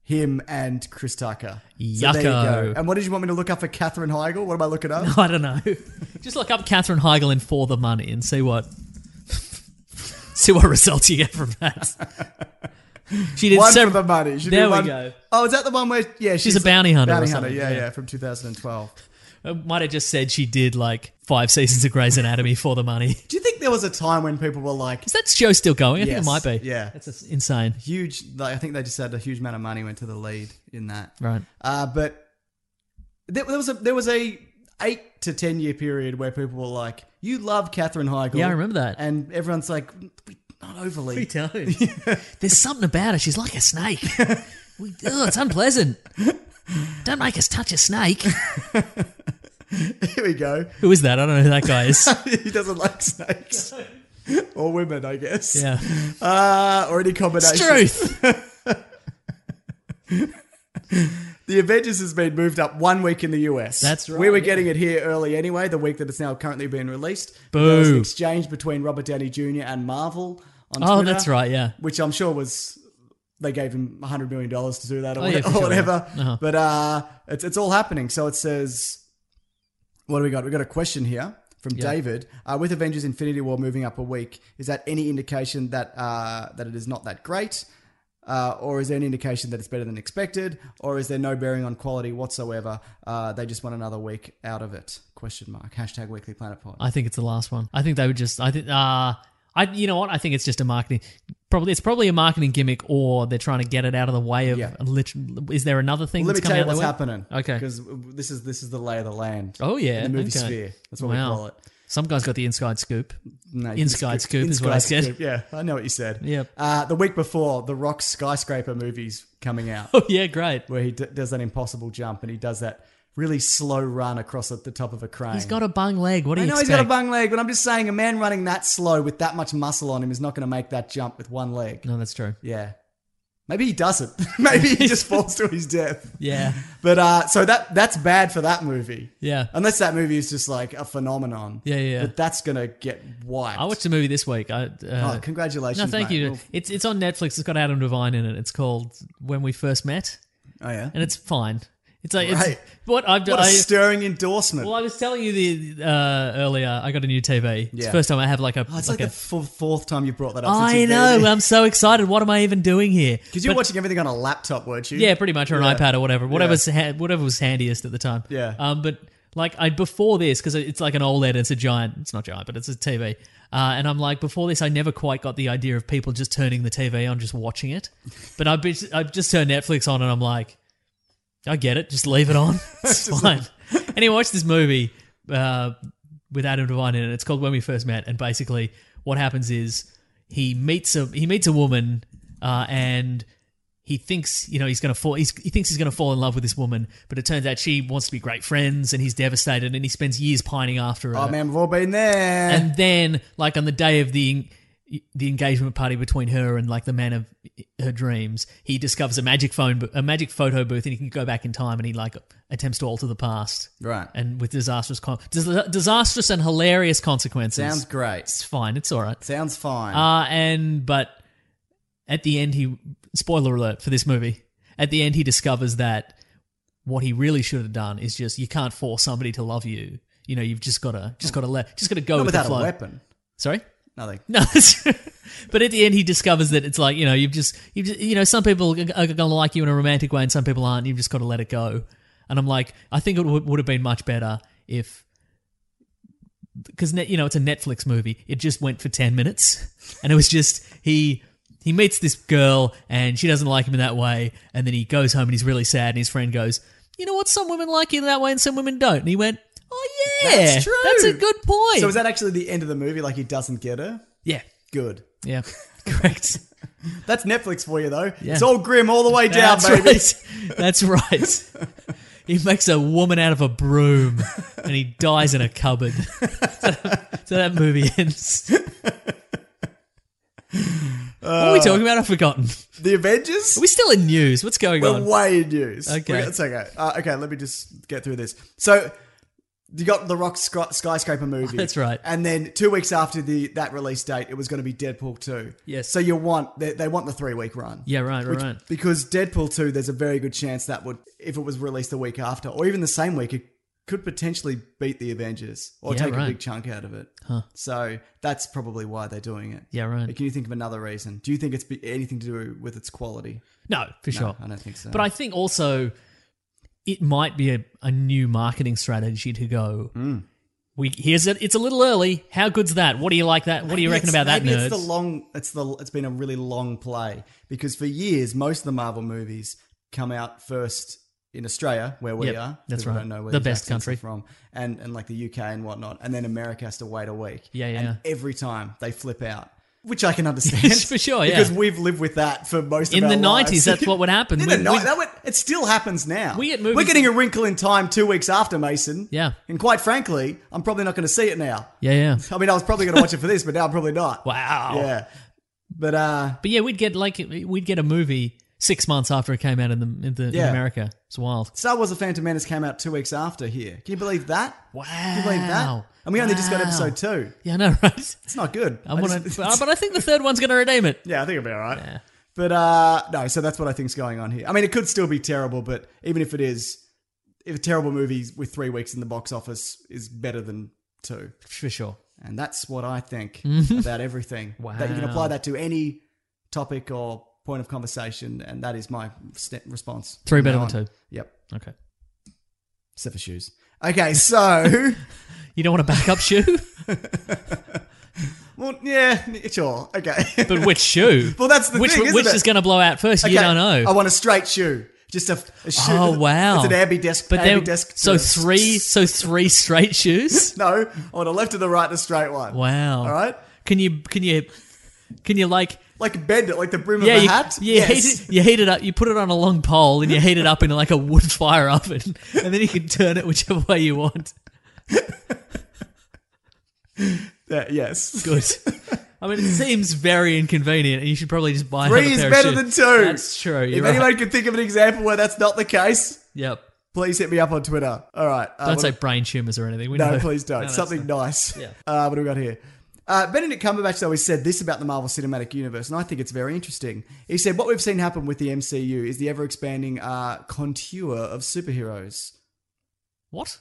him and Chris Tucker. So Yucko. there you go. And what did you want me to look up for Katherine Heigl? What am I looking up? I don't know. Just look up Katherine Heigl in For the Money and see what results you get from that. She did One several. for the money. She There did we one. go. Oh, is that the one where? Yeah, She's a bounty hunter or Bounty hunter. something, Yeah, yeah. yeah, from 2012. I might have just said she did like 5 seasons of Grey's Anatomy for the money. Do you think there was a time when people were like Is that show still going? I think Yes, it might be. yeah. That's just insane. huge? Like, I think they just had a huge amount of money went to the lead in that. Right. But there was a 8 to 10 year period where people were like, "You love Katherine Heigl." Yeah, I remember that. And everyone's like, "Not overly." We don't. There's something about her. She's like a snake. It's unpleasant. Don't make us touch a snake. Here we go. Who is that? I don't know who that guy is. He doesn't like snakes or women, I guess. Yeah. Or any combination. It's truth. The Avengers has been moved up 1 week in the US. That's right, We were yeah. getting it here early anyway, the week that it's now currently being released. Boo. There was an exchange between Robert Downey Jr. and Marvel on Oh, Twitter. that's right, yeah. Which I'm sure was... They gave him $100 million to do that or, Oh, yeah, for or sure, whatever. yeah. Uh-huh. But it's all happening. So it says... What do we got? We got a question here from David. With Avengers Infinity War moving up a week, is that any indication that that it is not that great? Or is there any indication that it's better than expected? Or is there no bearing on quality whatsoever? They just want another week out of it? Question mark. Hashtag Weekly Planet Pod. I think it's the last one. I think they would just. You know what? I think it's just a marketing. It's probably a marketing gimmick, or they're trying to get it out of the way of. Yeah. Is there another thing? Let me that's tell coming you out what's the way? happening. Okay. Because this is the lay of the land. Oh yeah, In the movie okay. sphere. That's what Wow. we call it. Some guy's got the inside scoop. No, Inside scoop is what I inside said. scoop. Yeah, I know what you said. Yep. The week before, The Rock's Skyscraper movie's coming out, Oh yeah, great. where he does that impossible jump and he does that really slow run across at the top of a crane. He's got a bung leg. What do I you know expect? he's got a bung leg, but I'm just saying a man running that slow with that much muscle on him is not going to make that jump with one leg. No, that's true. Yeah. Maybe he doesn't. Maybe he just falls to his death. Yeah, But so that's bad for that movie. yeah. Unless that movie is just like a phenomenon. Yeah. But that's going to get wiped. I watched a movie this week. Congratulations. No, thank mate. you. Well, It's on Netflix. It's got Adam Devine in it. It's called When We First Met, oh, yeah. and it's fine. It's like Right. what I've done. What a stirring endorsement. Well, I was telling you earlier. I got a new TV. It's Yeah. the first time I have like a. It's like the fourth time you brought that up. I know. I'm so excited. What am I even doing here? Because you were But- watching everything on a laptop, weren't you? Yeah, pretty much, or an Yeah. iPad or whatever. Whatever was handiest at the time. Yeah. But like before this, because it's like an OLED, it's a giant. It's not giant, but it's a TV. And I'm like, before this, I never quite got the idea of people just turning the TV on, just watching it. But I've just turned Netflix on, and I'm like, I get it. Just leave it on. It's fine. Anyway, I watched this movie with Adam Devine in it. It's called When We First Met, and basically what happens is he meets a woman, and he thinks he's going to fall. He thinks he's going to fall in love with this woman, but it turns out she wants to be great friends, and he's devastated, and he spends years pining after her. Oh, man, we've all been there. And then, like on the day of the engagement party between her and like the man of her dreams, he discovers a magic photo booth, and he can go back in time, and he like attempts to alter the past, Right. And with disastrous and hilarious consequences. Sounds great. It's fine. It's all right. Sounds fine. But at the end, spoiler alert for this movie. At the end, he discovers that what he really should have done is just, you can't force somebody to love you. You know, you've just got to go Not with the without a flow. weapon. Sorry. Nothing. No, but at the end he discovers that it's like, you've just some people are going to like you in a romantic way and some people aren't. You've just got to let it go. And I'm like, I think it would have been much better if, because it's a Netflix movie. It just went for 10 minutes, and it was just he meets this girl and she doesn't like him in that way, and then he goes home and he's really sad, and his friend goes, you know what? Some women like you that way and some women don't. And he went, oh yeah, That's true. That's a good point. So is that actually the end of the movie? Like he doesn't get her? Yeah, Good. yeah, correct. That's Netflix for you, though. Yeah. it's all grim all the way down, That's baby. right. That's right. He makes a woman out of a broom, and he dies in a cupboard. So that movie ends. What are we talking about? I've forgotten. The Avengers? Are we still in news? What's going We're on? way in news. Okay. It's okay. Okay, let me just get through this. So You got the Rock skyscraper movie. That's right. And then 2 weeks after that release date, it was going to be Deadpool 2. Yes. So they want the 3-week run. Yeah, right. Because Deadpool 2, there's a very good chance that would, if it was released the week after, or even the same week, it could potentially beat the Avengers or take a big chunk out of it. Huh. So that's probably why they're doing it. Yeah, right. But can you think of another reason? Do you think it's anything to do with its quality? No, for sure. I don't think so. But I think also it might be a new marketing strategy to go. It's a little early. How good's that? What do you like that? What do you reckon about that, nerds? It's been a really long play because for years most of the Marvel movies come out first in Australia, where we are. That's We right. don't know where The these best accents country. are from, and like the UK and whatnot, and then America has to wait a week. Yeah. And every time they flip out, which I can understand For sure, yeah. because we've lived with that for most In of our the lives. 90s, that's what would happen. It still happens now. We get movies- We're getting A Wrinkle in Time 2 weeks after, Mason. Yeah. And quite frankly, I'm probably not going to see it now. Yeah. I mean, I was probably going to watch it for this, but now I'm probably not. Wow. Yeah. But But yeah, we'd get a movie 6 months after it came out in America. It's wild. Star Wars: The Phantom Menace came out 2 weeks after here. Can you believe that? Wow. Can you believe that? And we only just got Wow. episode 2. Yeah, I know, right? It's not good. But I think the third one's going to redeem it. Yeah, I think it'll be all right. Yeah. But no, so that's what I think's going on here. I mean, it could still be terrible, but even if it is, if a terrible movie with 3 weeks in the box office is better than 2. For sure. And that's what I think Mm-hmm. about everything. Wow. That you can apply that to any topic or point of conversation, and that is my response. 3 better From than now 2. on. Yep. Okay. Except for shoes. Okay, so... You don't want a backup shoe? well, yeah, sure. Okay. But which shoe? Well, that's the which, thing, isn't Which it? is going to blow out first? You Okay, don't know. I want a straight shoe. Just a shoe. Oh, wow. It's an ambidextrous. But then, ambidextrous. so three straight shoes? No, I want a left to the right and a straight one. Wow. All right? Can you like... Like bend it, like the brim Yeah, of a you, hat? you, Yes. heat it up. You put it on a long pole and you heat it up in like a wood fire oven, and then you can turn it whichever way you want. Yes. Good. I mean, it seems very inconvenient, and you should probably just buy 3 another is pair better of than shoes. 2. That's true. If You're anyone right. can think of an example where that's not the case, Yep. please hit me up on Twitter. All right. Don't say brain tumors or anything. We No, know. please don't. No, no, Something nice. Yeah. What do we got here? Benedict Cumberbatch, though, has said this about the Marvel Cinematic Universe, and I think it's very interesting. He said, what we've seen happen with the MCU is the ever-expanding contour of superheroes. What?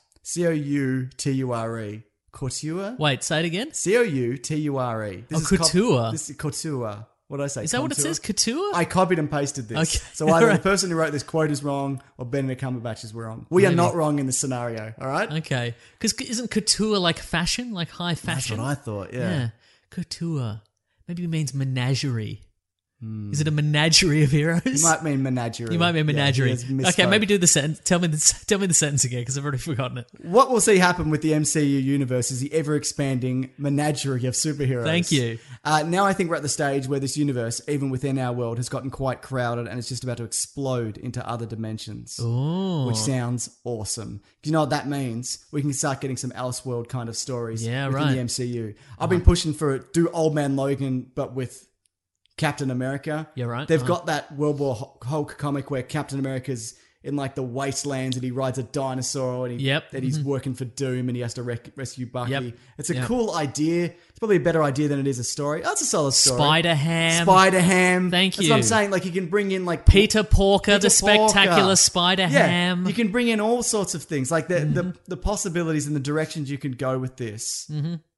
C-O-U-T-U-R-E. Couture? Wait, say it again. C-O-U-T-U-R-E. Oh, couture. This is couture. What did I say? Is that what it Contour? says? Couture? I copied and pasted this. Okay. So either Right. the person who wrote this quote is wrong or Benedict Cumberbatch is wrong. We are Maybe. not wrong in this scenario, all right? Okay. Because isn't couture like fashion, like high fashion? That's what I thought, yeah. Yeah. Couture. Maybe it means menagerie. Is it a menagerie of heroes? You might mean menagerie. You might mean menagerie. Yeah, he has Okay, misspoke. maybe do the sentence. Tell me the sentence again, because I've already forgotten it. What we'll see happen with the MCU universe is the ever-expanding menagerie of superheroes. Thank you. Now I think we're at the stage where this universe, even within our world, has gotten quite crowded and it's just about to explode into other dimensions. Oh. Which sounds awesome. Do you know what that means? We can start getting some Elseworld kind of stories Yeah, within right. the MCU. I've been pushing for it. Do Old Man Logan, but with Captain America. Yeah, right. They've got that World War Hulk comic where Captain America's in like the wastelands and he rides a dinosaur and Yep. that he's working for Doom and he has to rescue Bucky. Yep. It's a Yep. cool idea. It's probably a better idea than it is a story. Oh, it's a solid story. Spider-Ham. Spider-Ham. Thank That's what I'm you. saying. Like you can bring in like Peter Porker, the Peter spectacular Porker. Spider-Ham. Yeah, you can bring in all sorts of things. Like the possibilities and the directions you can go with this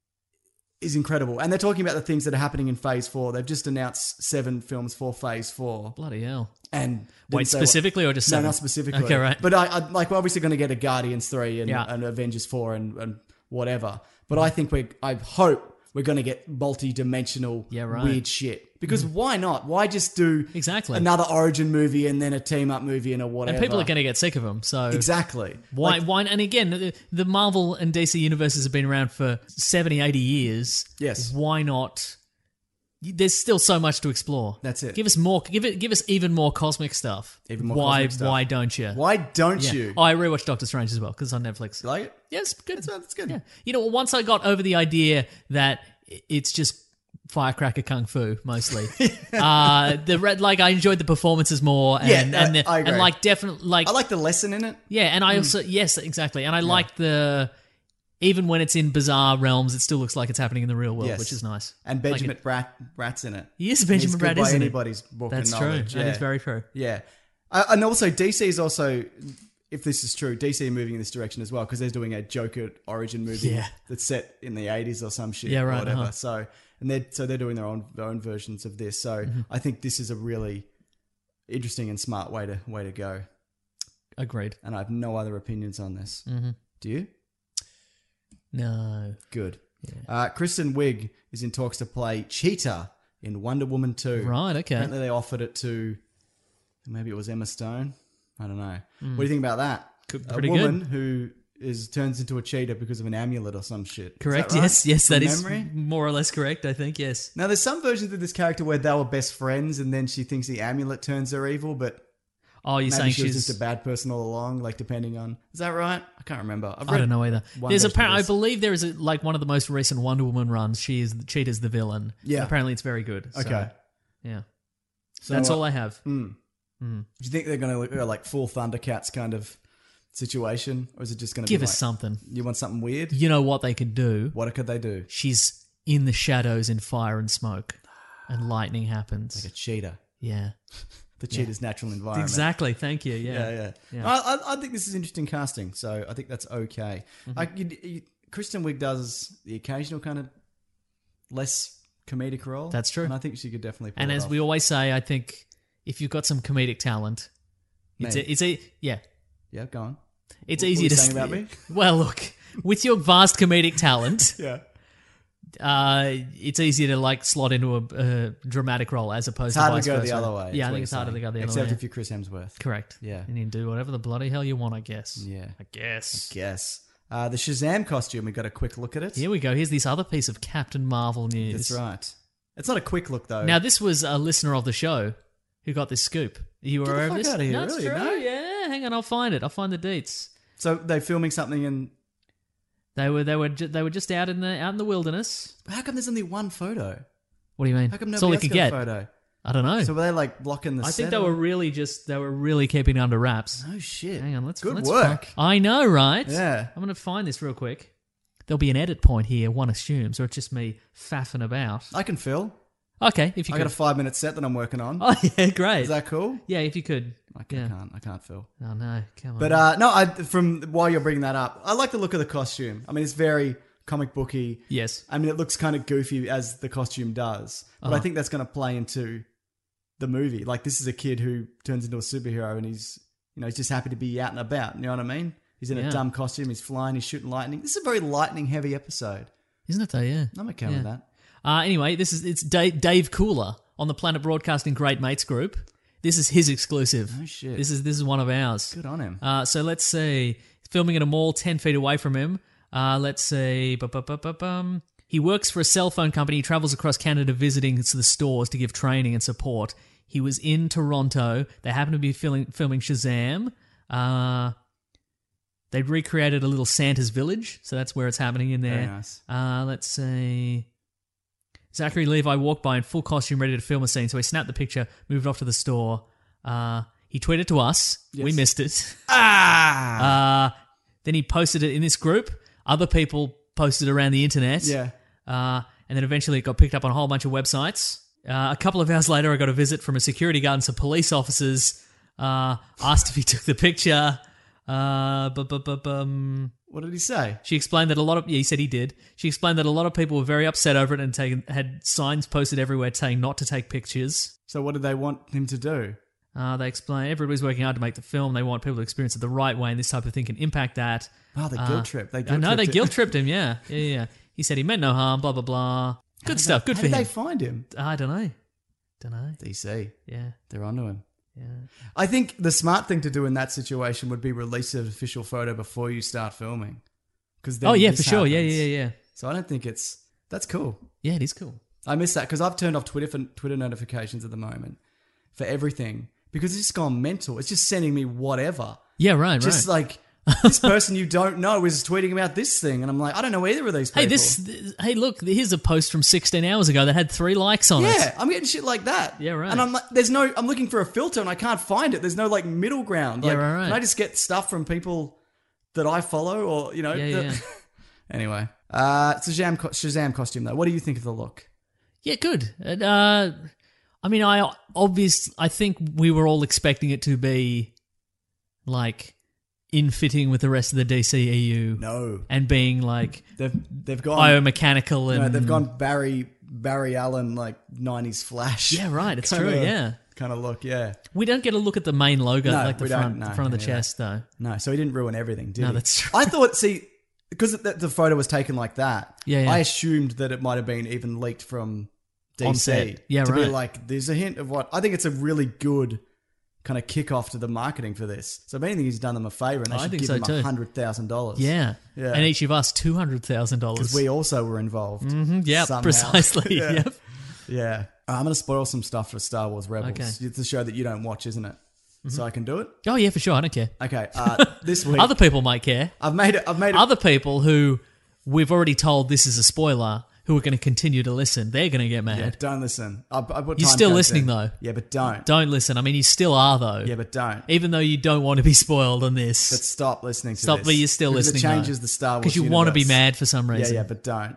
is incredible. And they're talking about the things that are happening in Phase 4. They've just announced 7 films for Phase 4. Bloody hell. And Wait, didn't say what- specifically or just No, 7? not specifically. Okay, right. But I like we're obviously going to get a Guardians 3 and, Yeah. and Avengers 4 and whatever. But I think I hope we're going to get multi-dimensional Yeah, right. weird shit. Because why not? Why just do Exactly. another origin movie and then a team-up movie and a whatever? And people are going to get sick of them, so... Exactly. Why? Like, Why? And again, the Marvel and DC universes have been around for 70, 80 years. Yes. Why not? There's still so much to explore. That's it. Give us more. Give us even more cosmic stuff. Even more why? cosmic stuff. Why don't you? why don't Yeah. you? Oh, I rewatched Doctor Strange as well because it's on Netflix. You like it? Yes, good. That's good. Yeah. You know, once I got over the idea that it's just firecracker kung fu mostly, I enjoyed the performances more. And, Yeah, I agree. and like definitely like I like the lesson in it. yeah, and I also yes, exactly, and I like the even when it's in bizarre realms, it still looks like it's happening in the real world, Yes. which is nice. And Benjamin Bratt's in it. He is Benjamin He's Bratt, good by isn't he? anybody's book That's and true. knowledge. That is very true. Yeah. And also, DC is also, if this is true, DC are moving in this direction as well because they're doing a Joker origin movie Yeah. that's set in the 80s or some shit Yeah, right, or whatever. uh-huh. So they're doing their own versions of this. So Mm-hmm. I think this is a really interesting and smart way to go. Agreed. And I have no other opinions on this. Mm-hmm. Do you? No. Good. Kristen Wiig is in talks to play Cheetah in Wonder Woman 2. Right, okay. Apparently they offered it to, maybe it was Emma Stone. I don't know. What do you think about that? Pretty a woman good. who turns into a cheetah because of an amulet or some shit. Is Correct. that right? Yes, From that is memory? more or less correct, I think, yes. Now, there's some versions of this character where they were best friends and then she thinks the amulet turns her evil, but Oh, you're maybe saying she was she's... just a bad person all along, like depending on... Is that right? I can't remember. I don't know either. one There's version of apparently, I this. believe there is one of the most recent Wonder Woman runs. Cheetah's the villain. Yeah. And apparently it's very good. So, Okay. yeah. So, That's all I have. Do you think they're going to go like full Thundercats kind of situation? Or is it just going to be Give us like, something. You want something weird? You know what they could do? What could they do? She's in the shadows in fire and smoke, and lightning happens. Like a cheetah. Yeah. The cheetah's natural environment. Exactly. Thank you. Yeah. Yeah. Yeah. I think this is interesting casting, so I think that's okay. Kristen Wiig does the occasional kind of less comedic role. That's true. And I think she could definitely pull And it as off. we always say, I think if you've got some comedic talent, it's Me. yeah, Yeah, go on. it's What easy were you to saying about me? Well, look, with your vast comedic talent, Yeah. it's easy to like slot into a dramatic role as opposed It's harder to vice to go versa. the other way. Yeah, is I what think it's you're harder to saying. go the other Except way. if you're Chris Hemsworth. Correct. Yeah. And you can do whatever the bloody hell you want, I guess. Yeah. I guess. Yes. The Shazam costume, we got a quick look at it. Here we go. Here's this other piece of Captain Marvel news. That's right. It's not a quick look, though. Now, this was a listener of the show who got this scoop. You were Get the aware of fuck this? outta here, No, it's really? true. No? Yeah, hang on. I'll find it. I'll find the deets. So they're filming something and... They were just out in the wilderness. How come there's only one photo? What do you mean? How come That's all nobody they else could got a get. photo? I don't know. So were they like blocking the I set? think they or- were really keeping it under wraps. Oh, shit. Hang on, let's Good let's work. I know, right? Yeah. I'm going to find this real quick. There'll be an edit point here, one assumes, or it's just me faffing about. I can fill. Okay, if you I could. got a 5-minute set that I'm working on. Oh, yeah, great. Is that cool? Yeah, if you could. I Yeah. can't fill. Oh, no, come on. But no, from while you're bringing that up, I like the look of the costume. I mean, it's very comic booky. Yes. I mean, it looks kind of goofy as the costume does, but I think that's going to play into the movie. Like, this is a kid who turns into a superhero, and he's just happy to be out and about. You know what I mean? He's in Yeah. a dumb costume. He's flying. He's shooting lightning. This is a very lightning-heavy episode. Isn't it, though? Yeah. I'm okay with that. Anyway, it's Dave Cooler on the Planet Broadcasting Great Mates group. This is his exclusive. Oh, shit. This is one of ours. Good on him. So let's see. Filming at a mall 10 feet away from him. Let's see. He works for a cell phone company. He travels across Canada visiting the stores to give training and support. He was in Toronto. They happen to be filming Shazam. They'd recreated a little Santa's village, so that's where it's happening in there. Very nice. Let's see. Zachary Levi walked by in full costume, ready to film a scene. So he snapped the picture, moved off to the store. He tweeted to us. Yes. We missed it. Ah! Then he posted it in this group. Other people posted around the internet. Yeah. And then eventually it got picked up on a whole bunch of websites. A couple of hours later, I got a visit from a security guard and some police officers. Asked if he took the picture. What did he say? She explained that he said he did. She explained that a lot of people were very upset over it and had signs posted everywhere saying not to take pictures. So what did they want him to do? They explained everybody's working hard to make the film. They want people to experience it the right way, and this type of thing can impact that. Oh, they guilt trip. They I know they guilt tripped him. Yeah. He said he meant no harm. Blah blah blah. Good stuff. Good How for did him. they find him? I don't know. DC. Yeah. They're onto him. Yeah. I think the smart thing to do in that situation would be release an official photo before you start filming. Oh yeah, for sure. Yeah. So I don't think that's cool. Yeah, it is cool. I miss that because I've turned off Twitter notifications at the moment for everything because it's just gone mental. It's just sending me whatever. Yeah, right. Just like this person you don't know is tweeting about this thing, and I'm like, I don't know either of these people. Hey, look, here's a post from 16 hours ago that had 3 likes on it. Yeah, I'm getting shit like that. Yeah, right. And I'm like, I'm looking for a filter and I can't find it. There's no like middle ground. Yeah, Like, right. Can I just get stuff from people that I follow or, Yeah. Anyway, it's a Shazam costume though. What do you think of the look? Yeah, good. I mean, I think we were all expecting it to be like in fitting with the rest of the DCEU. No, and being like they've gone biomechanical and they've gone Barry Allen like 90s Flash. Yeah, right. It's kinda, true. Yeah, kind of look. Yeah. we don't get a look at the main logo, No, like the we front, don't, no, front of the any of chest, though. No, so he didn't ruin everything, did he? No, that's true. I thought, because the photo was taken like that, Yeah. I assumed that it might have been even leaked from DC. On set. Yeah, to be right. like, there's a hint of what... I think it's a really good kind of kickoff to the marketing for this. So if anything, he's done them a favour and they I should think give so him too. $100,000. Yeah. Yeah. And each of us $200,000. Because we also were involved. Yeah, somehow. precisely. Yeah. Yep. Yeah. I'm going to spoil some stuff for Star Wars Rebels. Okay. It's a show that you don't watch, isn't it? So I can do it? Oh yeah, for sure. I don't care. Okay. This week... Other people might care. I've made it... Other people who we've already told this is a spoiler, who are going to continue to listen, they're going to get mad. Yeah, don't listen. I put You're time still codes listening, in. though. Yeah, but don't. Don't listen. I mean, you still are, though. Yeah, but don't. Even though you don't want to be spoiled on this. But stop listening to Stop, this. but you're still Because listening, It changes the Star Wars because you want to be universe. mad for some reason. Yeah, but don't.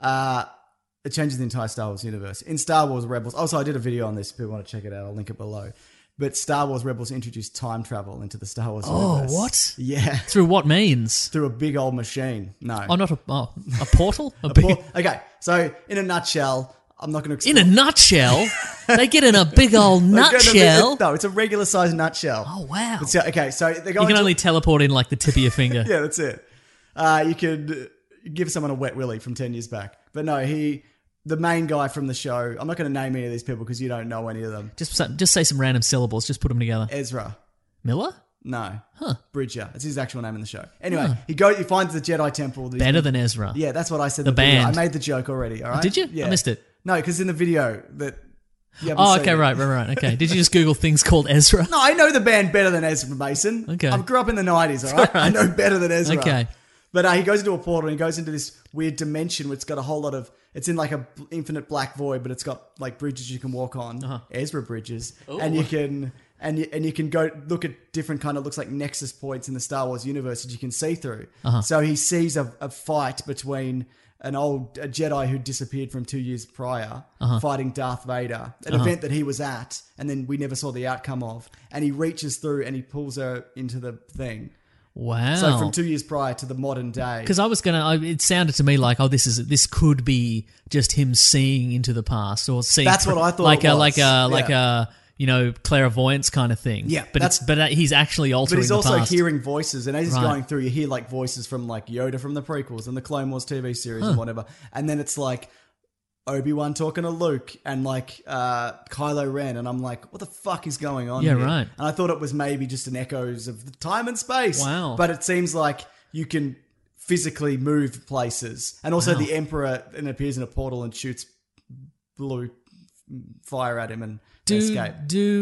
It changes the entire Star Wars universe. In Star Wars Rebels... Also, I did a video on this. If people want to check it out, I'll link it below. But Star Wars Rebels introduced time travel into the Star Wars universe. what? Yeah. Through what means? Through a big old machine. No. Oh, not a portal? A big, Okay, so in a nutshell, I'm not going to... in a nutshell? They get in a big old nutshell? No, it's a regular sized nutshell. Oh, wow. So, okay, so they're You going can to... only teleport in like the tip of your finger. Yeah, that's it. You could give someone a wet willy from 10 years back. But no, the main guy from the show, I'm not going to name any of these people because you don't know any of them. Just say some random syllables. Just put them together. Ezra. Miller? No. Huh. Bridger. It's his actual name in the show. Anyway, he finds the Jedi temple. Better than Ezra. Yeah, that's what I said. The in the video. band. I made the joke already, all right? Did you? Yeah. I missed it. No, because in the video that... you haven't Oh, seen okay, it. right. Okay. Did you just Google things called Ezra? No, I know the band better than Ezra Mason. Okay. I grew up in the 90s, all right? I know better than Ezra. Okay. But he goes into a portal and he goes into this weird dimension where it's got a whole lot of... It's in like a infinite black void, but it's got like bridges you can walk on. Ezra bridges. And you can... And you can go look at different kind of looks like nexus points in the Star Wars universe that you can see through. So he sees a fight between a Jedi who disappeared from 2 years prior fighting Darth Vader, an event that he was at, and then we never saw the outcome of. And he reaches through and he pulls her into the thing. Wow. So from 2 years prior to the modern day. Because I was it sounded to me like, this could be just him seeing into the past or seeing. That's what I thought Like it a, was. like Yeah. a, clairvoyance kind of thing. Yeah, but he's actually altering But he's the also past. hearing voices, and as he's Right. going through, you hear like voices from like Yoda from the prequels and the Clone Wars TV series and whatever. And then it's like Obi-Wan talking to Luke and like Kylo Ren, and I'm like, what the fuck is going on Yeah, here? right. And I thought it was maybe just an echoes of the time and space. Wow. But it seems like you can physically move places. And also the Emperor appears in a portal and shoots blue fire at him and escape.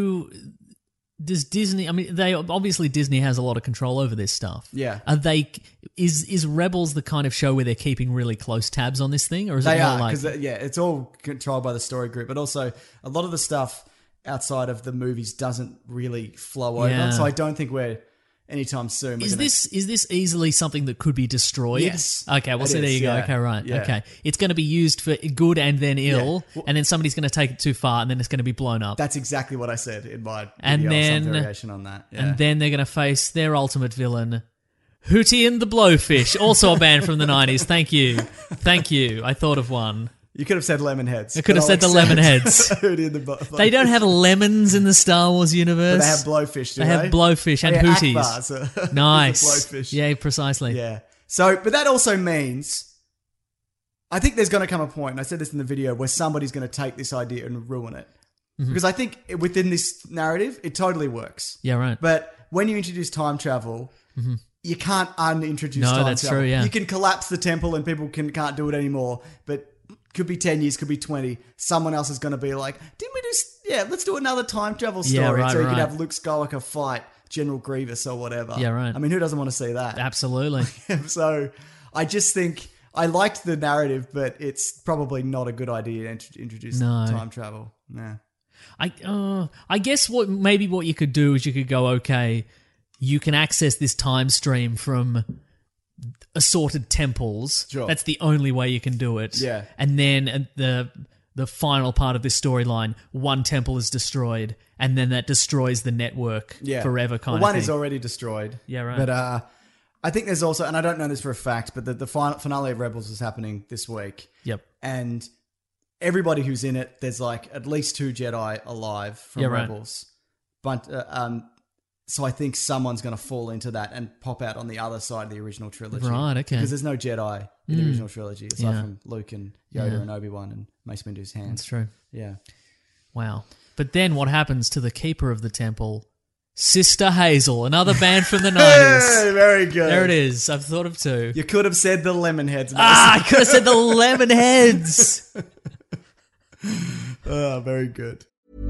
Does Disney? I mean, Disney has a lot of control over this stuff. Yeah. Are they? Is Rebels the kind of show where they're keeping really close tabs on this thing, or is They it more are, like? because it's all controlled by the story group, but also a lot of the stuff outside of the movies doesn't really flow over. Yeah. So I don't think we're anytime soon. Is this easily something that could be destroyed? Yes, Okay, well, it so there is, you go. yeah. Okay, right. Yeah. Okay. It's going to be used for good and then ill, Well- and then somebody's going to take it too far, and then it's going to be blown up. That's exactly what I said in my And video, then- some variation on that. Yeah. And then they're going to face their ultimate villain, Hootie and the Blowfish, also a band from the 90s. Thank you. I thought of one. you could have said Lemonheads. I could have said the Lemonheads. They don't have lemons in the Star Wars universe. But they have blowfish. Do They have blowfish and yeah, hooties. Akbar's a- Nice. blowfish. Yeah, precisely. Yeah. So, but that also means, I think there's going to come a point, and I said this in the video, where somebody's going to take this idea and ruin it. Mm-hmm. Because I think within this narrative, it totally works. Yeah, right. But when you introduce time travel, you can't unintroduce No, time that's travel. true, yeah. You can collapse the temple and people can't do it anymore, but could be 10 years, could be 20. Someone else is going to be like, didn't we let's do another time travel story. Yeah, right, so you right. can have Luke Skywalker fight General Grievous or whatever. Yeah, right. I mean, who doesn't want to see that? Absolutely. So I just think I liked the narrative, but it's probably not a good idea to introduce No. time travel. Nah. I guess what you could do is you could go, okay, you can access this time stream from assorted temples. Sure. That's the only way you can do it. Yeah. And then at the final part of this storyline, one temple is destroyed, and then that destroys the network forever kind of one thing. is already destroyed. Yeah, right. But I think there's also, and I don't know this for a fact, but the final finale of Rebels is happening this week. Yep. And everybody who's in it, there's like at least 2 Jedi alive from Yeah, right. Rebels. But so I think someone's going to fall into that and pop out on the other side of the original trilogy. Right, okay. Because there's no Jedi in the original trilogy, aside Yeah. from Luke and Yoda and Obi-Wan and Mace Windu's hands. That's true. Yeah. Wow. But then what happens to the keeper of the temple? Sister Hazel, another band from the 90s. Hey, very good. There it is. I've thought of 2. You could have said the Lemonheads. I could have said the Lemonheads. Oh, very good.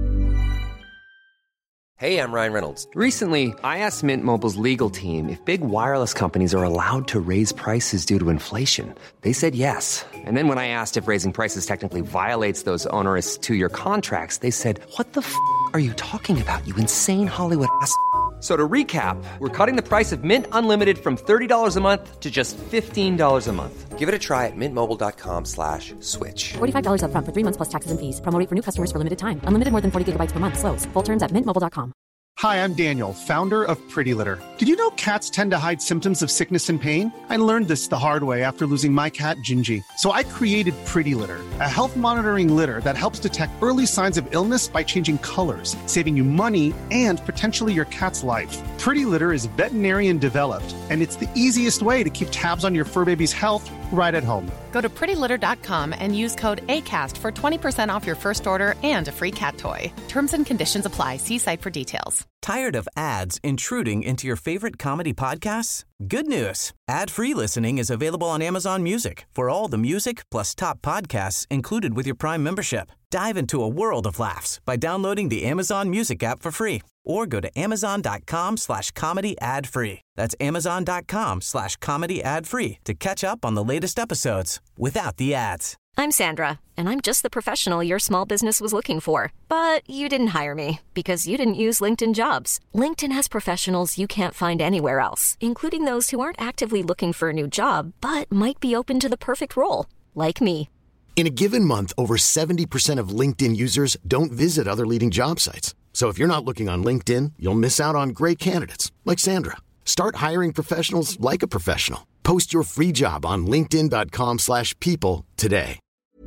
Hey, I'm Ryan Reynolds. Recently, I asked Mint Mobile's legal team if big wireless companies are allowed to raise prices due to inflation. They said yes. And then when I asked if raising prices technically violates those onerous 2-year contracts, they said, "What the f*** are you talking about, you insane Hollywood ass?" So to recap, we're cutting the price of Mint Unlimited from $30 a month to just $15 a month. Give it a try at mintmobile.com/switch. $45 up front for 3 months plus taxes and fees. Promo rate for new customers for limited time. Unlimited more than 40 gigabytes per month. Slows full terms at mintmobile.com. Hi, I'm Daniel, founder of Pretty Litter. Did you know cats tend to hide symptoms of sickness and pain? I learned this the hard way after losing my cat, Gingy. So I created Pretty Litter, a health monitoring litter that helps detect early signs of illness by changing colors, saving you money and potentially your cat's life. Pretty Litter is veterinarian developed, and it's the easiest way to keep tabs on your fur baby's health right at home. Go to prettylitter.com and use code ACAST for 20% off your first order and a free cat toy. Terms and conditions apply. See site for details. Tired of ads intruding into your favorite comedy podcasts? Good news. Ad-free listening is available on Amazon Music for all the music plus top podcasts included with your Prime membership. Dive into a world of laughs by downloading the Amazon Music app for free or go to amazon.com/comedy ad-free. That's amazon.com/comedy ad-free to catch up on the latest episodes without the ads. I'm Sandra, and I'm just the professional your small business was looking for. But you didn't hire me because you didn't use LinkedIn Jobs. LinkedIn has professionals you can't find anywhere else, including those who aren't actively looking for a new job, but might be open to the perfect role, like me. In a given month, over 70% of LinkedIn users don't visit other leading job sites. So if you're not looking on LinkedIn, you'll miss out on great candidates like Sandra. Start hiring professionals like a professional. Post your free job on linkedin.com/people today.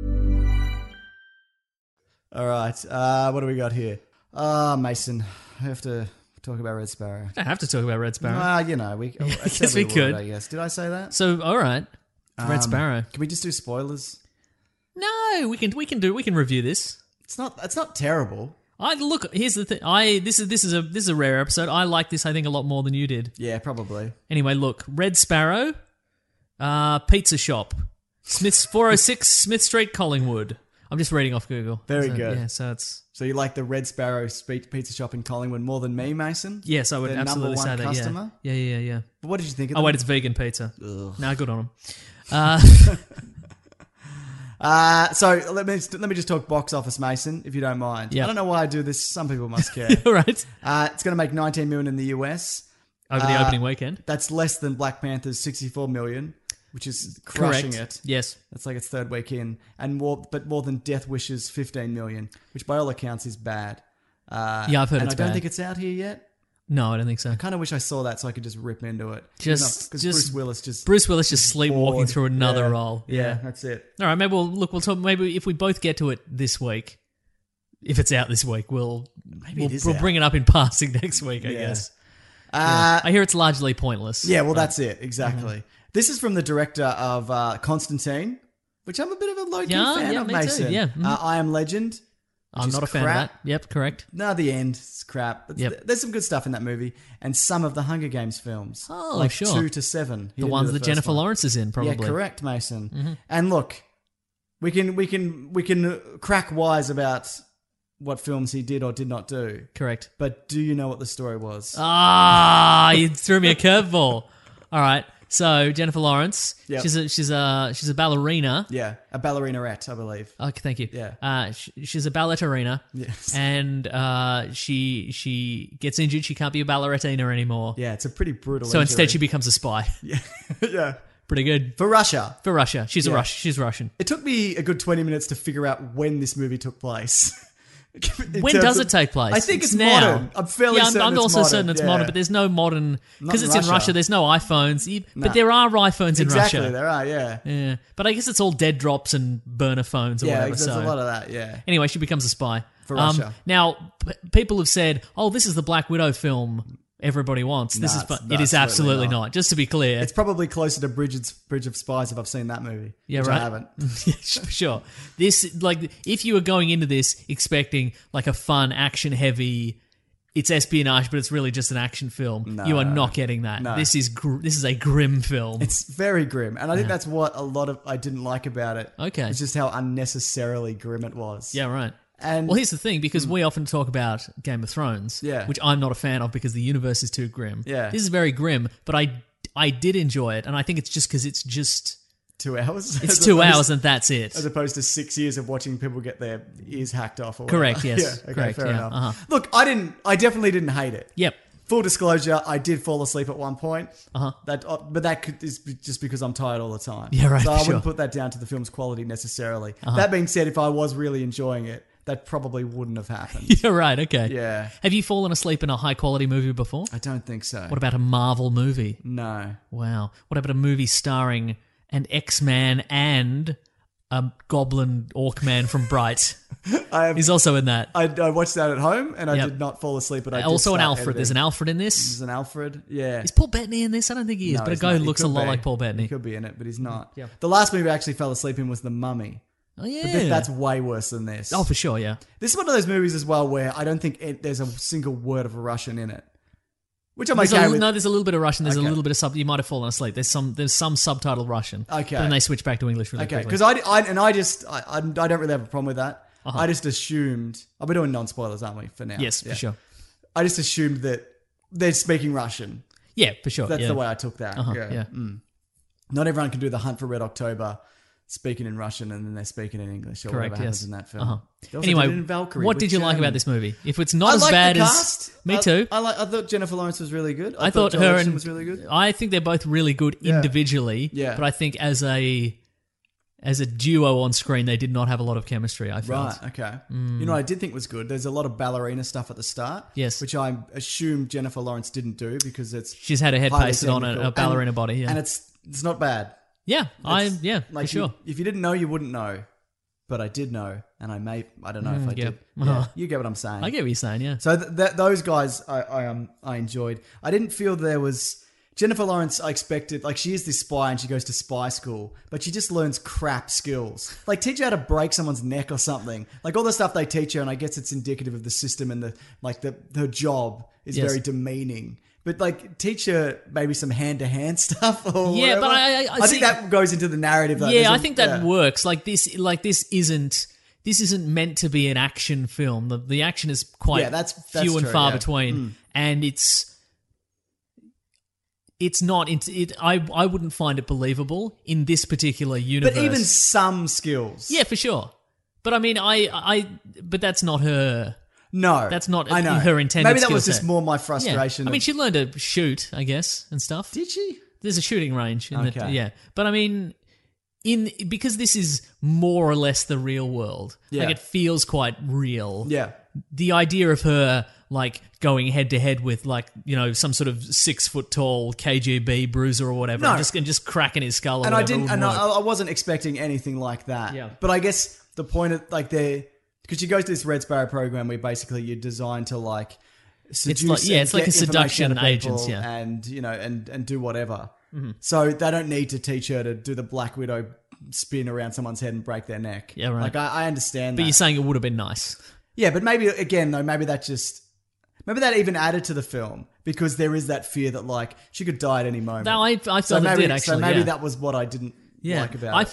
All right. What do we got here? Mason, I have to talk about Red Sparrow. I have to talk about Red Sparrow. You know, I said Yes, we would, could. I guess. Did I say that? So, all right. Red Sparrow. Can we just do spoilers? No, we can review this. It's not terrible. Look, here's the thing. This is a rare episode. I like this, I think, a lot more than you did. Yeah, probably. Anyway, look, Red Sparrow, pizza shop, Smith's 406 Smith Street, Collingwood. I'm just reading off Google. Very good. Yeah, so you like the Red Sparrow pizza shop in Collingwood more than me, Mason? yes, I would The absolutely number say one that. customer? Yeah. But what did you think of Oh them? wait, it's vegan pizza. No, good on them. So let me just talk box office, Mason, if you don't mind. Yep. I don't know why I do this. Some people must care. All right. It's going to make 19 million in the US. Over the opening weekend. That's less than Black Panther's 64 million, which is crushing Correct. it. Yes. That's like its third week in, and more than Death Wish's 15 million, which by all accounts is bad. Yeah, I've heard and it's I don't bad. think it's out here yet. No, I don't think so. I kind of wish I saw that so I could just rip into it. Just Bruce Willis just sleepwalking bored. through another Yeah. role. Yeah, that's it. All right, maybe we'll talk. Maybe if we both get to it this week, if it's out this week, we'll bring it up in passing next week. I guess. I hear it's largely pointless. Yeah, well, that's it exactly. This is from the director of Constantine, which I'm a bit of a low-key fan of. me too, Mason. yeah. I Am Legend. I'm is not a fan crap. of that. Yep, correct. No, the end is crap. Yep. There's some good stuff in that movie, and some of the Hunger Games films. Oh, like sure. 2 to 7. He The didn't ones do that first Jennifer one. Lawrence is in, probably. Yeah, correct, Mason. And look, we can crack wise about what films he did or did not do. Correct. But do you know what the story was? You threw me a curveball. All right. So Jennifer Lawrence, Yep. she's a ballerina. Yeah, a ballerinarette, I believe. Okay, thank you. Yeah. She's a ballerina. Yes. And she gets injured. She can't be a ballerina anymore. Yeah, it's a pretty brutal. So instead, she injury. becoms a spy. Yeah, yeah. Pretty good For Russia. for Russia. She's Yeah. She's Russian. It took me a good 20 minutes to figure out when this movie took place. In When terms does of- it take place? I think it's now. modern. I'm fairly certain I'm it's also modern. certain it's yeah. modern, but there's no modern because in it's in Russia. Russia. There's no iPhones, No. but there are iPhones in Exactly, Russia. there are, yeah. Yeah, but I guess it's all dead drops and burner phones or Yeah, whatever. there's So a lot of that, yeah. anyway, she becomes a spy For Russia. Now, people have said, "Oh, this is the Black Widow film everybody wants." This Nah, is fun. it's It is absolutely absolutely not. not. Just to be clear, It's probably closer to Bridge of Spies if I've seen that movie. yeah, which right. I haven't. Yeah, sure. This, like, if you were going into this expecting like a fun, action-heavy, it's espionage, but it's really just an action film, No. you are not getting that. No. This is a grim film. It's very grim. And I think that's what a lot of I didn't like about it. Okay. It's just how unnecessarily grim it was. Yeah, right. And Well, here's the thing, because we often talk about Game of Thrones, Yeah. which I'm not a fan of because the universe is too grim. Yeah. This is very grim, but I did enjoy it, and I think it's just because it's 2 hours. it's As 2 opposed- hours and that's it. As opposed to 6 years of watching people get their ears hacked off. Or Correct, whatever. yes. Yeah, okay, Correct, fair yeah, enough. uh-huh. Look, I definitely didn't hate it. Yep. Full disclosure, I did fall asleep at one point. Uh-huh. But that is just because I'm tired all the time. Yeah, right, So I sure. wouldn't put that down to the film's quality necessarily. That being said, if I was really enjoying it, that probably wouldn't have happened. Yeah, right, okay. Yeah. Have you fallen asleep in a high-quality movie before? I don't think so. What about a Marvel movie? No. Wow. What about a movie starring an X-Man and a goblin orc man from Bright? He's also in that. I watched that at home and I Yep. did not fall asleep. But I did Also an start Alfred. editing. There's an Alfred in this. There's an Alfred. Yeah. Is Paul Bettany in this? I don't think he is, No, but a he's guy not. who He looks a could lot be. like Paul Bettany. He could be in it, but he's not. Yeah. The last movie I actually fell asleep in was The Mummy. Oh, yeah. But that's way worse than this. Oh, for sure, yeah. This is one of those movies as well where I don't think there's a single word of Russian in it. Which I'm There's okay a, with. no, there's a little bit of Russian. There's a Okay. little bit of you might have fallen asleep. There's some subtitled Russian. Okay. But then they switch back to English really Okay, quickly. because I don't really have a problem with that. I just assumed. We're doing non-spoilers, aren't we, for now? Yes, Yeah. for sure. I just assumed that they're speaking Russian. Yeah, for sure. That's yeah. the way I took that. Uh-huh, yeah. yeah. Not everyone can do the Hunt for Red October speaking in Russian and then they're speaking in English or Correct, whatever happens yes. in that film. Uh-huh. They also Anyway, did it in Valkyrie what with did you like German. about this movie? If it's not I as liked bad the as... cast. Me too. I thought Jennifer Lawrence was really good. I thought Joel her Edgerton and... was really good. I think they're both really good Yeah. individually. Yeah. But I think as a duo on screen, they did not have a lot of chemistry, I felt. Right, okay. You know what I did think was good? There's a lot of ballerina stuff at the start. Yes. Which I assume Jennifer Lawrence didn't do because it's She's had her head highly pasted on technical. a ballerina body, yeah. And it's not bad. Yeah, It's- for sure. If you didn't know, you wouldn't know. But I did know, and I don't know if I yeah. did. Uh-huh. Yeah, you get what I'm saying. I get what you're saying, yeah. So those guys, I enjoyed. I didn't feel there was Jennifer Lawrence. I expected she is this spy and she goes to spy school, but she just learns crap skills. Like teach her how to break someone's neck or something. Like all the stuff they teach her, and I guess it's indicative of the system and her job is Yes. very demeaning. But teach her maybe some hand-to-hand stuff or Yeah, whatever. but I I see- think that goes into the narrative. Though. Yeah, There's I think that yeah. works. This isn't meant to be an action film. The action is quite that's few and true, far yeah. between, and it's not. I wouldn't find it believable in this particular universe. But even some skills. yeah, for sure. But I mean, but that's not her. No, That's not I know. her intended Maybe that skill was just set. more my Yeah. frustration. I mean, of- she learned to shoot, I guess, and stuff. did she? There's a shooting range. Okay. Yeah. But I mean, because this is more or less the real world. Yeah. Like it feels quite real. Yeah. The idea of her going head to head with some sort of 6 foot tall KGB bruiser or whatever, No. and just cracking his skull. Or And I whatever didn't, and wouldn't work. I wasn't expecting anything like that. Yeah. But I guess the point of because she goes to this Red Sparrow program where basically you're designed to seduce. it's like and a get information seduction out of people agents, yeah. and do whatever. So they don't need to teach her to do the Black Widow spin around someone's head and break their neck. Yeah, right. I understand But that. you're saying it would have been nice. Yeah, but maybe again though, maybe that even added to the film because there is that fear that she could die at any moment. No, I felt so it maybe, did actually. So maybe yeah. that was what I didn't like about I it.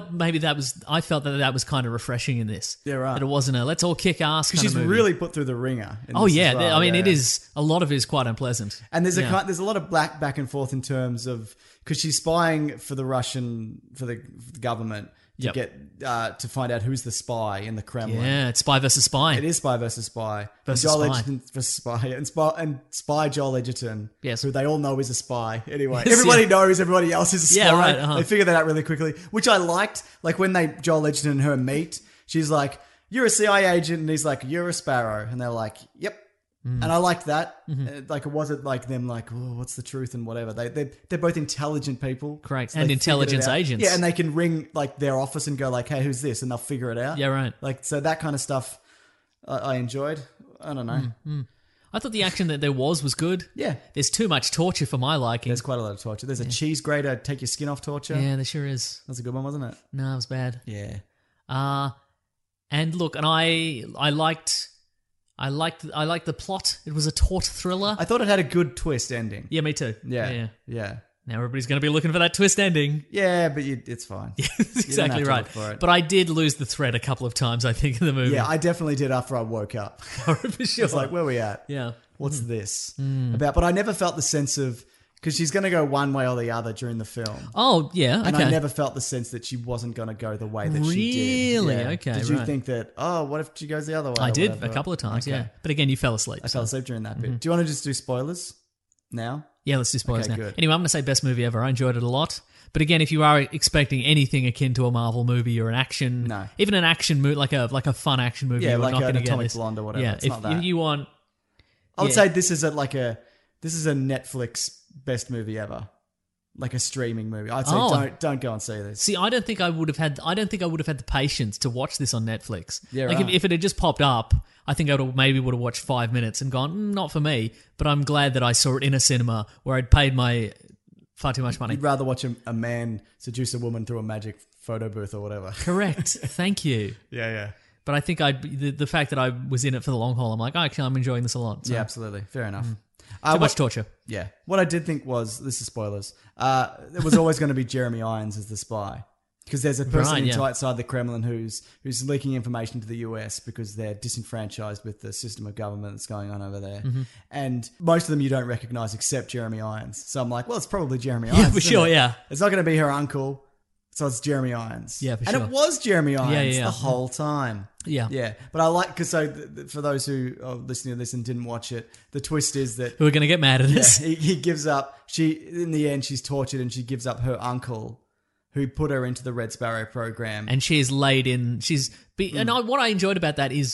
I felt that was kind of refreshing in this. Yeah, right. That it wasn't a let's all kick ass kind Because of she's movie. really put through the ringer. In Oh this yeah, as well. I mean Yeah. it is a lot of it is quite unpleasant. And there's Yeah. there's a lot of back and forth in terms of because she's spying for the government to Yep. get to find out who's the spy in the Kremlin. Yeah, it's spy versus spy. It is spy versus spy. Versus Joel spy. Edgerton versus spy and spy Joel Edgerton. Yes. who they all know is a spy. Anyway, Yes, everybody yeah. knows everybody else is a spy. Yeah, right, uh-huh. They figured that out really quickly, which I liked. Like when Joel Edgerton and her meet, she's like, "You're a CIA agent," and he's like, "You're a sparrow," and they're like, "Yep." Mm. And I liked that. Mm-hmm. Like it wasn't like them like, "Oh, what's the truth?" and whatever. They're both intelligent people, Correct. So And they figured intelligence it out. agents. Yeah, and they can ring like their office and go like, "Hey, who's this?" and they'll figure it out. Yeah, right. Like so that kind of stuff, I enjoyed. I don't know. I thought the action that there was good. Yeah. There's too much torture for my liking. There's quite a lot of torture. There's a cheese grater, take your skin off torture. Yeah, there sure is. That's a good one, wasn't it? No, it was bad. Yeah. And look, and I liked the plot. It was a taut thriller. I thought it had a good twist ending. Yeah, me too. Yeah. Now everybody's going to be looking for that twist ending. Yeah, but it's fine. That's exactly have to right. look for it. But I did lose the thread a couple of times, I think, in the movie. Yeah, I definitely did after I woke up. for sure. It's like, where are we at? Yeah. What's this about? But I never felt the sense of, because she's going to go one way or the other during the film. Oh, yeah, okay. And I never felt the sense that she wasn't going to go the way that she did. Really? Yeah. Okay, Did you right. think that, what if she goes the other way? I or did whatever? a couple of times, Okay. yeah. But again, you fell asleep. I fell asleep during that bit. Do you want to just do spoilers now? Yeah, let's do spoilers Okay, now. good. Anyway, I'm going to say best movie ever. I enjoyed it a lot. But again, if you are expecting anything akin to a Marvel movie or an action, No. even an action movie, like a fun action movie, Yeah, you're like not an going to get Atomic this. Blonde or whatever. Yeah, It's if not that. you want, I would yeah. say this is a Netflix best movie ever, like a streaming movie. I'd say Oh. don't go and see this. See, I don't think I would have had the patience to watch this on Netflix. Yeah, like right. if it had just popped up, I think I would have watched 5 minutes and gone, not for me. But I'm glad that I saw it in a cinema where I'd paid my far too much money. You'd rather watch a man seduce a woman through a magic photo booth or whatever. Correct. Thank you. Yeah. But I think the fact that I was in it for the long haul, I'm like, actually, I'm enjoying this a lot. So. Yeah, absolutely. Fair enough. Too much torture. Yeah. What I did think was, this is spoilers, it was always going to be Jeremy Irons as the spy. Because there's a person Right, yeah. inside the Kremlin who's leaking information to the US because they're disenfranchised with the system of government that's going on over there. Mm-hmm. And most of them you don't recognize except Jeremy Irons. So I'm like, well, it's probably Jeremy Yeah, Irons. for isn't sure, it? yeah. It's not going to be her uncle. So it's Jeremy Irons. Yeah, for and sure. it was Jeremy Irons yeah. the whole time. Yeah. Yeah. But I like, because for those who are listening to this and didn't watch it, the twist is that Who are going to get mad at yeah, us? he gives up. In the end, she's tortured and she gives up her uncle who put her into the Red Sparrow program. And she's laid in. What I enjoyed about that is,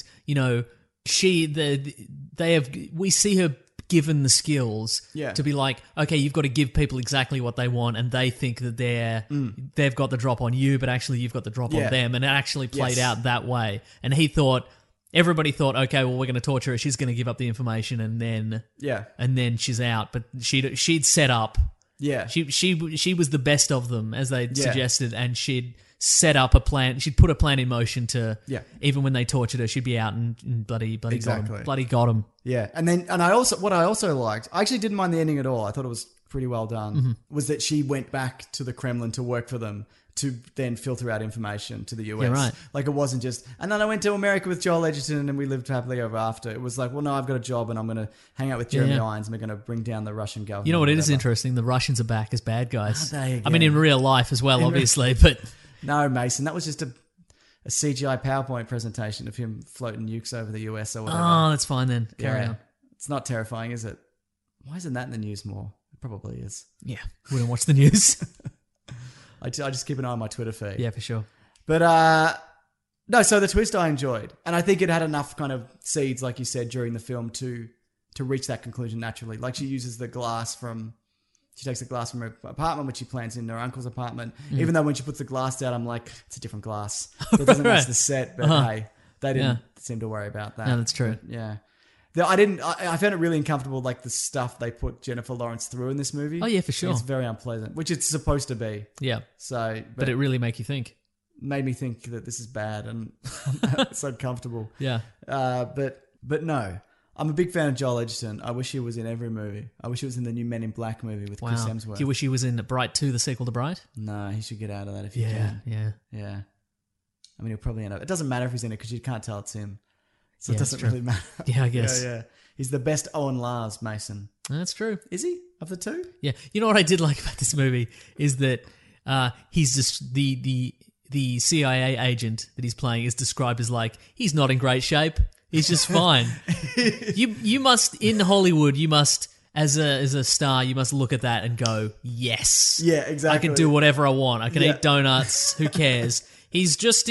we see her given the skills Yeah. to be like, okay, you've got to give people exactly what they want, and they think that they've got the drop on you, but actually you've got the drop Yeah. on them, and it actually played Yes. out that way. And everybody thought, okay, well, we're going to torture her. She's going to give up the information, and then she's out. But she'd set up. Yeah. She was the best of them, as they Yeah. suggested, and she'd set up a plan. She'd put a plan in motion to, Yeah. even when they tortured her, she'd be out and bloody Exactly. got him. Yeah, and what I also liked, I actually didn't mind the ending at all. I thought it was pretty well done. Mm-hmm. Was that she went back to the Kremlin to work for them to then filter out information to the US. Yeah, right. Like it wasn't just, and then I went to America with Joel Edgerton and we lived happily ever after. It was like, well, no, I've got a job and I'm going to hang out with Jeremy Yeah. Irons and we're going to bring down the Russian government. You know what? or It is whatever. interesting. The Russians are back as bad guys. Are they I mean, in again? real life as well, obviously, but No, Mason, that was just a CGI PowerPoint presentation of him floating nukes over the US or whatever. oh, that's fine then. Carry on. It's not terrifying, is it? Why isn't that in the news more? It probably is. Yeah, we don't watch the news. I just keep an eye on my Twitter feed. Yeah, for sure. But no, so the twist I enjoyed. And I think it had enough kind of seeds, like you said, during the film to reach that conclusion naturally. Like she uses the glass she takes the glass from her apartment, which she plants in her uncle's apartment. Even though when she puts the glass down, I'm like, it's a different glass. It doesn't match Right. the set, but hey, they didn't seem to worry about that. No, that's true. But, yeah. I found it really uncomfortable, like the stuff they put Jennifer Lawrence through in this movie. Oh, yeah, for sure. It's very unpleasant, which it's supposed to be. Yeah, So, but it really make you think. made me think that this is bad and it's uncomfortable. Yeah. But no, I'm a big fan of Joel Edgerton. I wish he was in every movie. I wish he was in the new Men in Black movie with Chris Hemsworth. Do you wish he was in Bright 2, the sequel to Bright? No, he should get out of that if he Yeah, can. yeah. I mean, he'll probably end up... It doesn't matter if he's in it because you can't tell it's him. So Yeah, it doesn't it's true. really matter. Yeah, I guess. Yeah. He's the best Owen Lars, Mason. That's true. Is he? Of the two? Yeah. You know what I did like about this movie is that he's just the CIA agent that he's playing is described as like, he's not in great shape. He's just fine. You must, in Hollywood, you must, as a star, you must look at that and go, yes. Yeah, exactly. I can do whatever I want. I can Yeah. eat donuts. Who cares? He's just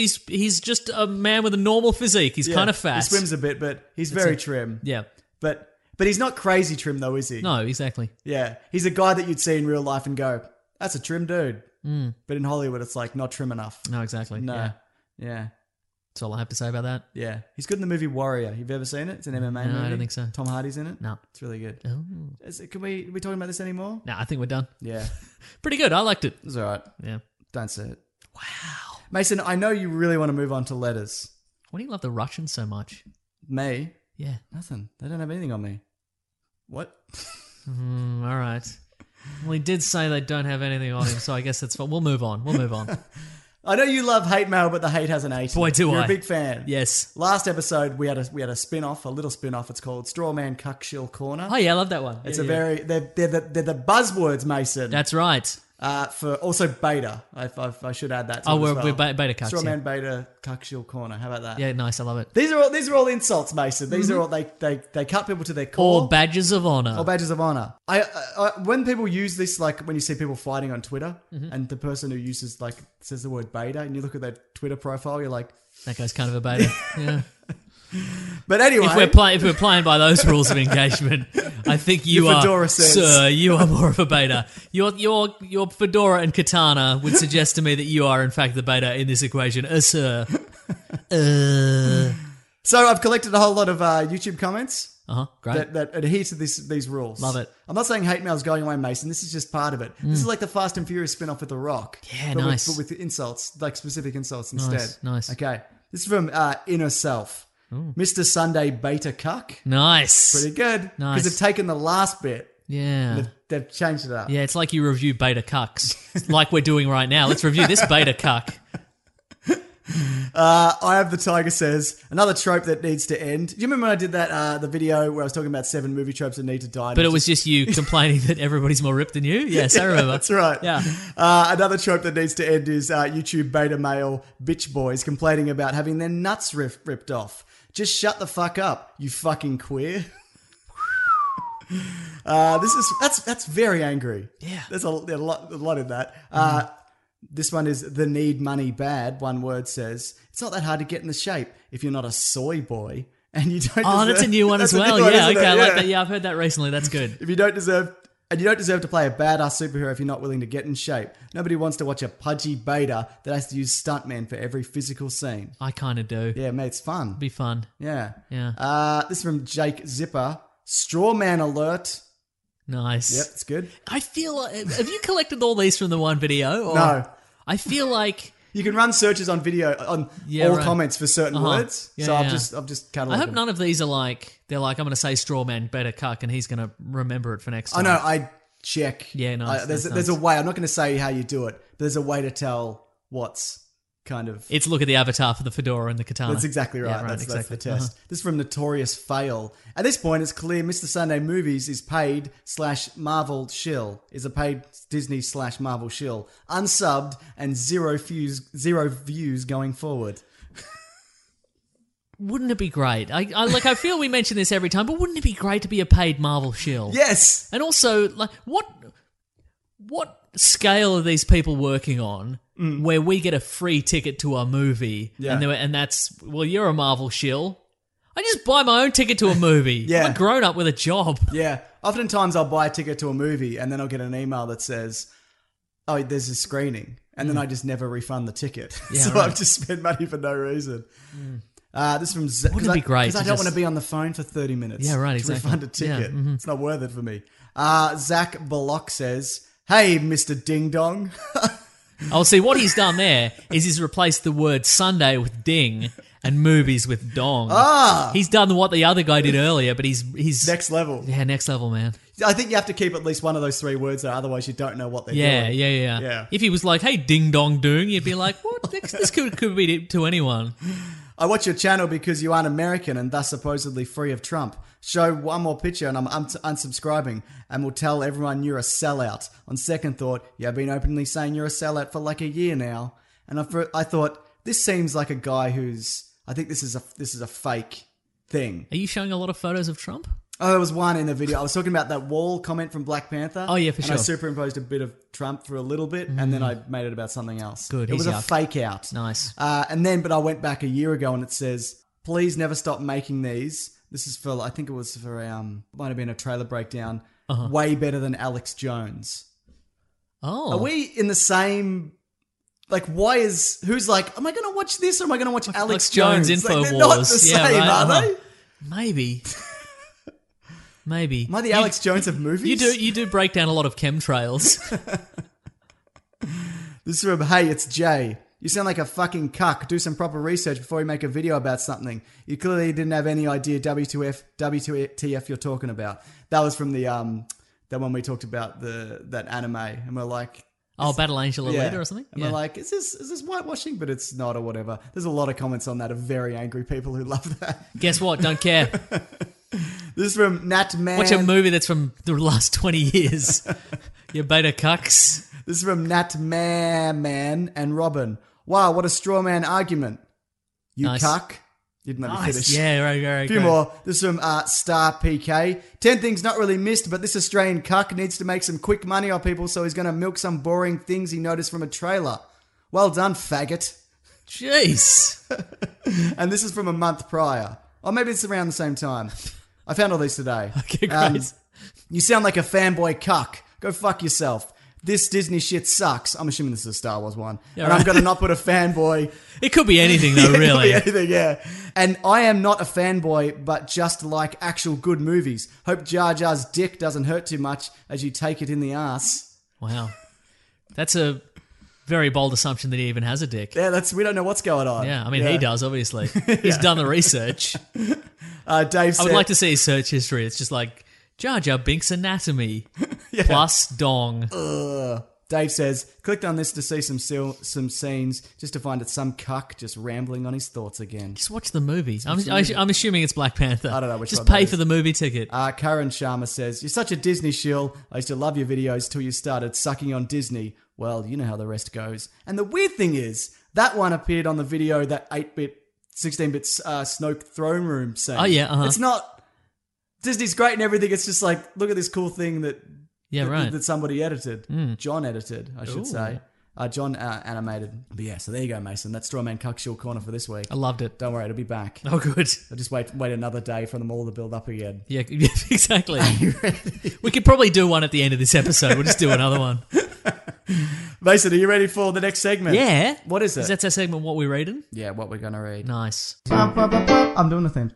a man with a normal physique. He's kind of fat. He swims a bit, but he's very trim. Yeah. But he's not crazy trim though, is he? No, exactly. Yeah. He's a guy that you'd see in real life and go, that's a trim dude. But in Hollywood, it's like not trim enough. No, exactly. No. Yeah. Yeah. That's all I have to say about that. Yeah. He's good in the movie Warrior. You've ever seen it? It's an MMA movie. No, I don't think so. Tom Hardy's in it? No. It's really good. Oh. Are we talking about this anymore? No, I think we're done. Yeah. Pretty good. I liked it. It's all right. Yeah. Don't say it. Wow. Mason, I know you really want to move on to letters. Why do you love the Russians so much? Me? Yeah. Nothing. They don't have anything on me. What? All right. Well, he did say they don't have anything on him, so I guess that's fine. We'll move on. I know you love hate mail, but the hate has an 80. Boy, do You're I. a big fan. Yes. Last episode, we had a spin-off, a little spin-off. It's called Strawman Cuckshill Corner. Oh, yeah, I love that one. It's Yeah, a yeah. very... They're the buzzwords, Mason. That's right. For also beta. I should add that to Oh, it as we're well. beta cucks, Strawman beta Cuckshill Corner. How about that? Yeah, nice. I love it. These are all insults, Mason. These are all... They cut people to their core. Or badges of honor. Or badges of honor. I when people use this, like when you see people fighting on Twitter, and the person who uses like says the word beta, and you look at their Twitter profile, you're like, That guy's kind of a beta. Yeah. but anyway, If we're playing by those rules of engagement, I think you Your are, fedora says. sir. You are more of a beta. Your fedora and katana would suggest to me that you are in fact the beta in this equation, sir. So I've collected a whole lot of YouTube comments. Great. That adhere to these rules. Love it. I'm not saying hate mail is going away, Mason. This is just part of it. This is like the Fast and Furious spin-off with The Rock. Yeah, but nice. But with insults, like specific insults instead. Nice. Okay. This is from Inner Self. Mr. Sunday Beta Cuck. Nice. Pretty good. Nice. Because they've taken the last bit. Yeah. They've changed it up. Yeah, it's like you review beta cucks, like we're doing right now. Let's review this beta cuck. I Have the Tiger says, another trope that needs to end. Do you remember when I did that the video where I was talking about 7 movie tropes that need to die? But it was just you complaining that everybody's more ripped than you? Yes, I remember. That's right. Yeah. Another trope that needs to end is YouTube beta male bitch boys complaining about having their nuts ripped off. Just shut the fuck up, you fucking queer. That's very angry. Yeah. There's a lot in that. This one is the need money bad. One word says, it's not that hard to get in the shape if you're not a soy boy and you don't. Oh, that's a new one as well. Yeah, okay, I like that. Yeah, I've heard that recently. That's good. If you don't deserve to play a badass superhero if you're not willing to get in shape. Nobody wants to watch a pudgy beta that has to use stuntmen for every physical scene. I kind of do. Yeah, mate, it's fun. Be fun. Yeah. Yeah. This is from Jake Zipper. Strawman alert. Nice. Yep, it's good. I feel like, have you collected all these from the one video? Or? No. I feel like You can run searches on video on all comments for certain words. Yeah, so yeah. I've just cataloged I hope them. none of these are like, they're like, I'm going to say Strawman better cuck and he's going to remember it for next I time. know, I check. Yeah, nice. There's a way. I'm not going to say how you do it, but there's a way to tell what's kind of... It's look at the avatar for the fedora and the katana. That's exactly right. Yeah, That's exactly. the test. This is from Notorious Fail. At this point, it's clear Mr. Sunday Movies is paid / Marvel shill. Is a paid Disney / Marvel shill. Unsubbed and zero views going forward. Wouldn't it be great? I feel we mention this every time, but wouldn't it be great to be a paid Marvel shill? Yes! And also, like, what scale are these people working on where we get a free ticket to a movie and that's, well, you're a Marvel shill. I just buy my own ticket to a movie. Yeah. I'm a grown-up with a job. Yeah. Oftentimes I'll buy a ticket to a movie and then I'll get an email that says, oh, there's a screening. And then I just never refund the ticket. Yeah, so right. I've just spent money for no reason. This is from Wouldn't it be great Because I to don't just- want to be on the phone for 30 minutes. Yeah, right, to exactly. refund a ticket. Yeah, It's not worth it for me. Zach Bullock says, hey, Mr. Ding Dong. Oh, see, what he's done there is he's replaced the word Sunday with ding, and movies with dong. Ah! He's done what the other guy did earlier, but he's Next level. Yeah, next level, man. I think you have to keep at least one of those 3 words there, otherwise you don't know what they're Yeah, doing. yeah. If he was like, "Hey, ding dong doong," you'd be like, "What? This could be to anyone." I watch your channel because you aren't American and thus supposedly free of Trump. Show one more picture and I'm unsubscribing and will tell everyone you're a sellout. On second thought, you have been openly saying you're a sellout for like a year now. And I thought, this seems like a guy who's... I think this is a fake thing. Are you showing a lot of photos of Trump? Oh, there was one in the video. I was talking about that wall comment from Black Panther. Oh, yeah, for and sure. I superimposed a bit of Trump for a little bit, and then I made it about something else. Good, It was he's a yuck. fake out. Nice. But I went back a year ago, and it says, please never stop making these. This is for, I think it was for, might have been a trailer breakdown. Way better than Alex Jones. Oh. Are we in the same... Like, who's like, am I going to watch this or am I going to watch Alex Jones? Info Like, Wars. they're not the same, are they? Maybe. Maybe. Am I the Alex Jones of movies? You do break down a lot of chemtrails. This is from, hey, it's Jay. You sound like a fucking cuck. Do some proper research before you make a video about something. You clearly didn't have any idea WTF you're talking about. That was from the one we talked about that anime, and we're like, Oh, Battle Angel Alita or something? And we're like, is this whitewashing? But it's not, or whatever. There's a lot of comments on that of very angry people who love that. Guess what? Don't care. This is from Nat Man. Watch a movie that's from the last 20 years. You beta cucks. This is from Nat Man and Robin. Wow, what a straw man argument. You Nice. cuck. You didn't let me finish. Yeah, right. A few more. This is from Star PK. 10 things not really missed, but this Australian cuck needs to make some quick money on people, so he's going to milk some boring things he noticed from a trailer. Well done, faggot. Jeez. And this is from a month prior. Or maybe it's around the same time. I found all these today. Okay, great. You sound like a fanboy cuck. Go fuck yourself. This Disney shit sucks. I'm assuming this is a Star Wars one. Yeah, and right. I'm going to not put a fanboy. It could be anything, though, It really. could be anything, yeah. And I am not a fanboy, but just like actual good movies. Hope Jar Jar's dick doesn't hurt too much as you take it in the ass. Wow. That's a very bold assumption that he even has a dick. Yeah, we don't know what's going on. Yeah, I mean, he does, obviously. He's done the research. Dave said, I would like to see his search history. It's just like Jar Jar Binks anatomy plus dong. Dave says, clicked on this to see some scenes, just to find it some cuck just rambling on his thoughts again. Just watch the movie. I'm assuming it's Black Panther. I don't know which Just one that pay is. for the movie ticket. Karen Sharma says, you're such a Disney shill. I used to love your videos till you started sucking on Disney. Well, you know how the rest goes. And the weird thing is, that one appeared on the video, that 8-bit, 16-bit Snoke throne room scene. Oh, yeah, It's not... Disney's great and everything. It's just like, look at this cool thing that somebody edited. John edited, I should say. John animated. But yeah, so there you go, Mason. That's Strawman Cuck Shield Corner for this week. I loved it. Don't worry, it'll be back. Oh, good. I'll just wait another day for them all to build up again. Yeah, exactly. We could probably do one at the end of this episode. We'll just do another one. Mason, are you ready for the next segment? Yeah. What is it? That's our segment, What We're Reading? Yeah, what we're going to read. Nice. I'm doing the thing.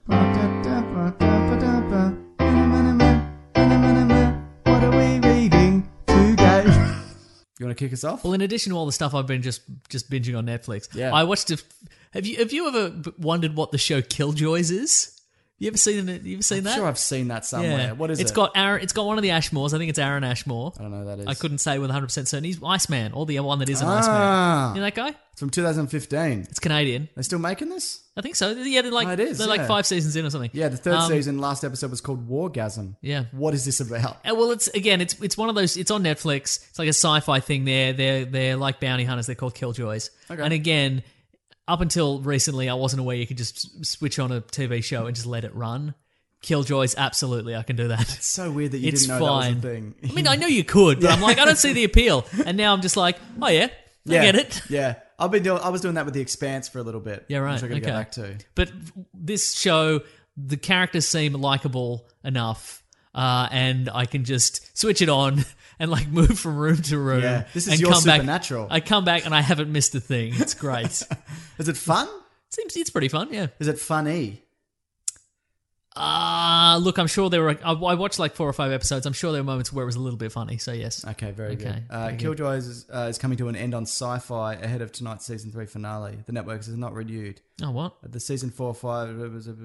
What are we reading today? You want to kick us off? Well, in addition to all the stuff I've been just binging on Netflix, Yeah. I watched Have you ever wondered what the show Killjoys is? You ever seen it? You ever seen that? I'm sure I've seen that somewhere. Yeah. What is It's it? got one of the Ashmores. I think it's Aaron Ashmore. I don't know who that is. I couldn't say with 100% certainty. He's Iceman, or the one that is an Ah. Iceman. You know that guy? It's from 2015. It's Canadian. They still making this? I think so. Yeah, they're like Oh, it is, they're like yeah. 5 seasons in or something. Yeah, the third season, last episode was called Wargasm. Yeah. What is this about? Well, it's one of those. It's on Netflix. It's like a sci-fi thing. They're like bounty hunters. They're called Killjoys. Okay. And again, up until recently, I wasn't aware you could just switch on a TV show and just let it run. Killjoys, absolutely, I can do that. It's so weird that you It's didn't know fine. that was a thing. I mean, I know you could, but I'm like, I don't see the appeal. And now I'm just like, oh yeah, I get it. Yeah. I was doing that with The Expanse for a little bit. Yeah, right. Which I'm going to Okay. go back to. But this show, the characters seem likable enough, and I can just switch it on and like move from room to room. Yeah, this is and your come back. Supernatural. I come back and I haven't missed a thing. It's great. Is it fun? Seems it's pretty fun. Yeah. Is it funny? Look, I'm sure there were. I watched like 4 or 5 episodes. I'm sure there were moments where it was a little bit funny. So yes. Okay, very Okay, good. very Killjoys is coming to an end on Sci-Fi ahead of tonight's season 3 finale. The network has not renewed. Oh, what? The season 4 or 5. It was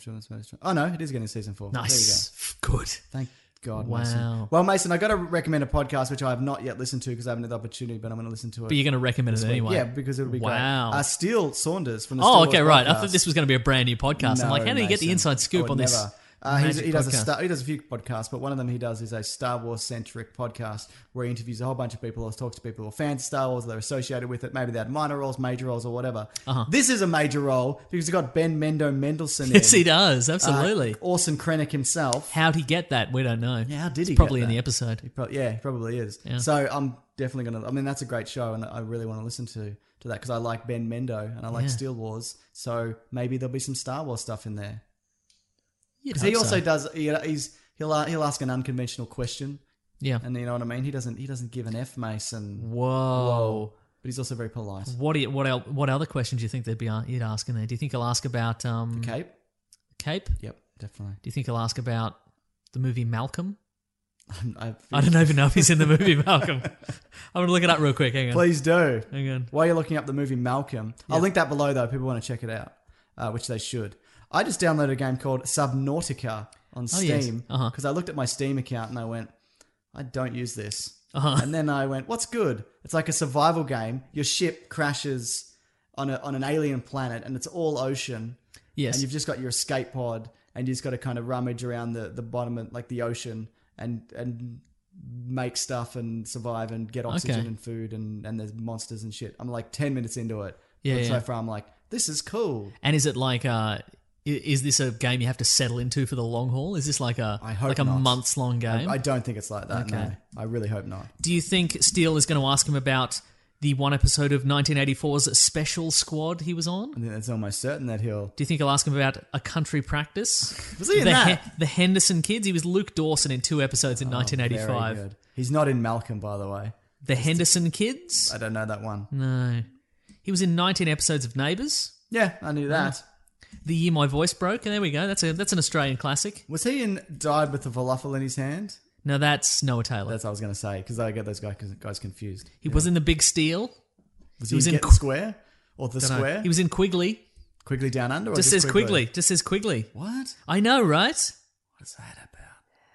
oh no, it is getting season 4. Nice. Good. Thank God. Wow. Mason. Well, Mason, I got to recommend a podcast which I have not yet listened to because I haven't had the opportunity, but I'm going to listen to it. But you're going to recommend it this week. anyway. Yeah, because it'll be Wow. great. Steele Saunders from the Oh, Star okay, Wars right. I podcast. thought this was going to be a brand new podcast. I'm like, how do you get the Mason. inside scoop I would on this? never. magic He does podcast? he does a few podcasts, but one of them he does is a Star Wars centric podcast where he interviews a whole bunch of people or talks to people who are fans of Star Wars, they're associated with it. Maybe they had minor roles, major roles, or whatever. This is a major role because he's got Ben Mendelsohn. Yes, in. he does. Absolutely. Orson Krennic himself. How'd he get that? We don't know. Yeah, how did he? It's probably get in that? the episode. He probably is. Yeah. So I'm definitely gonna. I mean, that's a great show, and I really want to listen to that because I like Ben Mendo and I like Yeah. Steel Wars. So maybe there'll be some Star Wars stuff in there. You'd Because he hope also so. does. He'll ask an unconventional question, Yeah. and you know what I mean. He doesn't give an F, Mason. Whoa. But he's also very polite. What other questions do you think you'd ask in there? Do you think he'll ask about The Cape. Cape? Yep, definitely. Do you think he'll ask about the movie Malcolm? I I don't even know if he's in the movie Malcolm. I'm gonna look it up real quick. Hang on. Please do. Hang on. While you're looking up the movie Malcolm, I'll link that below though. People want to check it out, which they should. I just downloaded a game called Subnautica on Oh, yes. Steam Uh-huh. because I looked at my Steam account and I went, I don't use this. Uh-huh. And then I went, what's good? It's like a survival game. Your ship crashes on an alien planet and it's all ocean. Yes. And you've just got your escape pod and you just got to kind of rummage around the bottom of like the ocean and make stuff and survive and get oxygen Okay. and food and there's monsters and shit. I'm like 10 minutes into it. Yeah, But yeah. so far I'm like, this is cool. And is it like is this a game you have to settle into for the long haul? Is this like a I hope not. months long game? I don't think it's like that. Okay. No, I really hope not. Do you think Steele is going to ask him about the one episode of 1984's Special Squad he was on? I think it's almost certain that he'll. Do you think he'll ask him about A Country Practice? Was he in that? The Henderson Kids? He was Luke Dawson in 2 episodes in Very 1985. good. He's not in Malcolm, by the way. The Henderson Kids? I don't know that one. No. He was in 19 episodes of Neighbours. Yeah, I knew that. The Year My Voice Broke, and there we go. That's an Australian classic. Was he in Died with the Falafel in his hand? No, that's Noah Taylor. That's what I was going to say, because I get those guys confused. He was in The Big Steal. Was he he, was in Get the Qu- Square? Or The Dunno. Square? He was in Quigley. Quigley Down Under? Or Just says Quigley. Just says Quigley. What? I know, right? What's that about?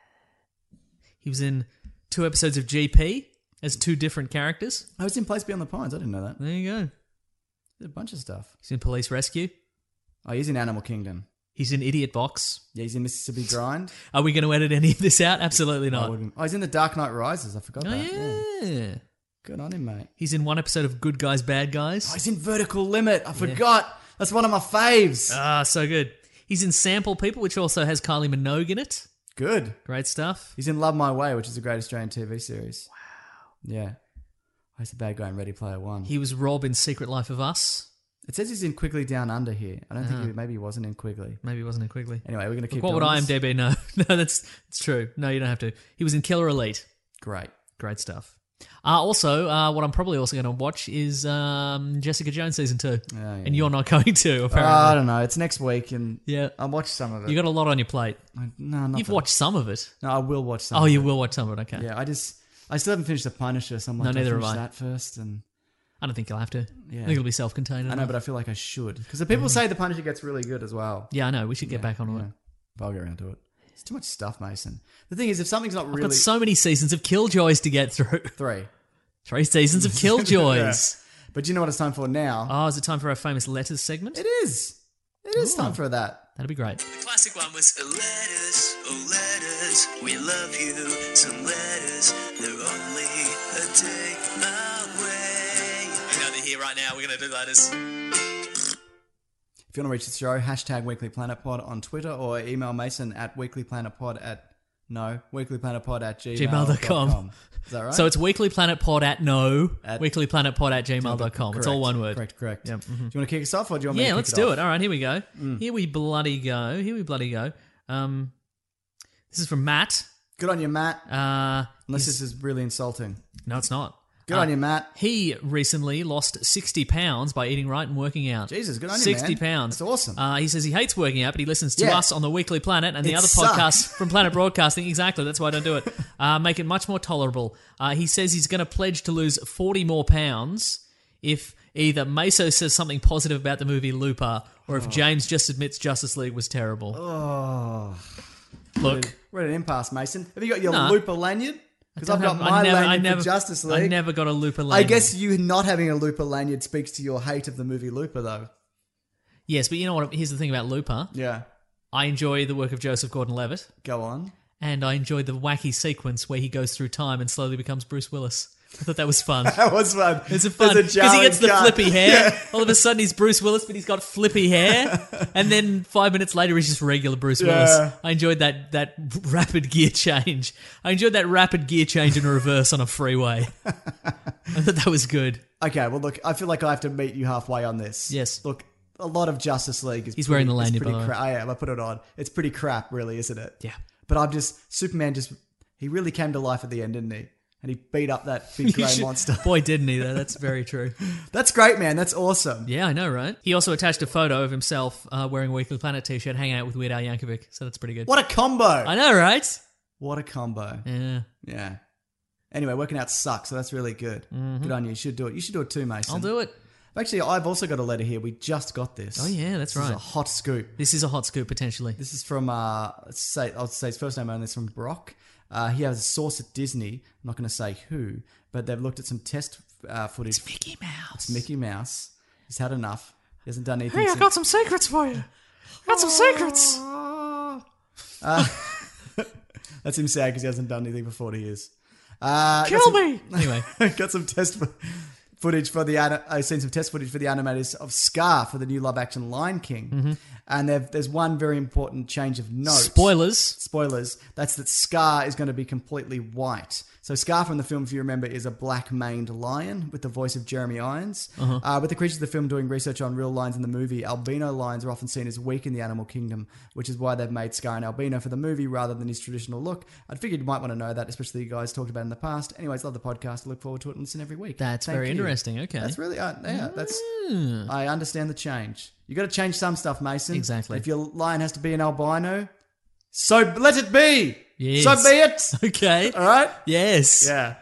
He was in 2 episodes of GP as 2 different characters. I was in Place Beyond the Pines. I didn't know that. There you go. There's a bunch of stuff. He's in Police Rescue. Oh, he's in Animal Kingdom. He's in Idiot Box. Yeah, he's in Mississippi Grind. Are we going to edit any of this out? Absolutely not. Oh, he's in The Dark Knight Rises. I forgot Oh, that. yeah. Good on him, mate. He's in 1 episode of Good Guys, Bad Guys. Oh, he's in Vertical Limit. I forgot. That's one of my faves. Ah, so good. He's in Sample People, which also has Kylie Minogue in it. Good. Great stuff. He's in Love My Way, which is a great Australian TV series. Wow. Yeah. He's the bad guy in Ready Player One. He was Rob in Secret Life of Us. It says he's in Quigley Down Under here. I don't think maybe he wasn't in Quigley. Maybe he wasn't in Quigley. Anyway, we're going to keep What would doing this. IMDb know? No, that's true. No, you don't have to. He was in Killer Elite. Great. Great stuff. Also, what I'm probably also going to watch is Jessica Jones season 2. yeah. And you're not going to, apparently. I don't know. It's next week, and Yeah. I'll watch some of it. You got a lot on your plate. No, not You've watched some of it. No, I will watch some. Oh, of you it. will watch some of it. Okay. Yeah, I still haven't finished The Punisher, so I'm like, No, neither I'll have finish I. that first. And I don't think you'll have to. Yeah. I think it'll be self-contained. I know, but I feel like I should. Because the people say The Punisher gets really good as well. Yeah, I know. We should get back on it. But I'll get around to it. It's too much stuff, Mason. The thing is, if something's not I've really... got so many seasons of Killjoys to get through. 3. 3 seasons of Killjoys. But you know what it's time for now? Oh, is it time for our famous letters segment? It is. It is time for that. That'd be great. The classic one was letters, oh letters, we love you. Some letters, they're only a day away. I know they're here right now. We're gonna do letters. If you want to reach the show, hashtag weeklyplanetpod on Twitter or email Mason at weeklyplanetpod at gmail.com. Is that right? So it's weeklyplanetpod at At- weeklyplanetpod at gmail.com. It's all one word. Correct. Yep. Do you want to kick us off or do you want me to Yeah, kick let's it do off? it. All right, here we go. Here we bloody go. This is from Matt. Good on you, Matt. Uh, Unless this is really insulting. no, it's not. Good on you, Matt. He recently lost 60 pounds by eating right and working out. Jesus, good on you, 60 man. pounds. That's awesome. He says he hates working out, but he listens to Yeah. us on the Weekly Planet and the It other sucks. podcasts from Planet Broadcasting. Exactly, that's why I don't do it. Make it much more tolerable. He says he's going to pledge to lose 40 more pounds if either Meso says something positive about the movie Looper or if James just admits Justice League was terrible. Oh. Look, We're at an impasse, Mason. Have you got your No. Looper lanyard? Because I've got I my never- lanyard for Justice League. I never got a Looper I lanyard. guess you not having a Looper lanyard speaks to your hate of the movie Looper, though. Yes, but you know what? Here's the thing about Looper. Yeah. I enjoy the work of Joseph Gordon-Levitt, Go on. and I enjoy the wacky sequence where he goes through time and slowly becomes Bruce Willis. I thought that was fun. That was fun. It's a fun There's because he gets the challenge flippy card. hair. Yeah. All of a sudden, he's Bruce Willis, but he's got flippy hair. And then 5 minutes later, he's just regular Bruce Yeah. Willis. I enjoyed that rapid gear change. I enjoyed that rapid gear change in reverse on a freeway. I thought that was good. Okay, well, look, I feel like I have to meet you halfway on this. Yes. Look, a lot of Justice League is He's wearing the is lanyard, by pretty the way. crap. I am. I put it on. It's pretty crap, really, isn't it? Yeah. But Superman he really came to life at the end, didn't he? And he beat up that big grey monster. Boy, didn't he, though? That's very true. That's great, man. That's awesome. Yeah, I know, right? He also attached a photo of himself wearing a Weekly Planet t-shirt, hanging out with Weird Al Yankovic, so that's pretty good. What a combo. I know, right? What a combo. Yeah. Yeah. Anyway, working out sucks, so that's really good. Good on you. You should do it. You should do it too, Mason. I'll do it. Actually, I've also got a letter here. We just got this. Oh, yeah, that's This is right. a hot scoop. This is a hot scoop, potentially. This is from, I'll say his first name only. It's from Brock. He has a source at Disney. I'm not going to say who, but they've looked at some test footage. It's Mickey Mouse. It's Mickey Mouse. He's had enough. He hasn't done anything. Hey, I since- got some secrets for you. Got some secrets. That's him sad because he hasn't done anything for 40 years. Kill me. Anyway. Got some footage for the I've seen some test footage for the animators of Scar for the new live action Lion King, and there's one very important change of note. Spoilers. That's that Scar is going to be completely white. So Scar from the film, if you remember, is a black-maned lion with the voice of Jeremy Irons. With the creatures of the film doing research on real lions in the movie, albino lions are often seen as weak in the animal kingdom, which is why they've made Scar an albino for the movie rather than his traditional look. I figured you might want to know that, especially you guys talked about it in the past. Anyways, love the podcast. Look forward to it and listen every week. That's Thank very you. interesting. Okay. That's really, I understand the change. You got to change some stuff, Mason. Exactly. If your lion has to be an albino, so let it be. Yes. So be it. Okay. All right. Yes. Yeah.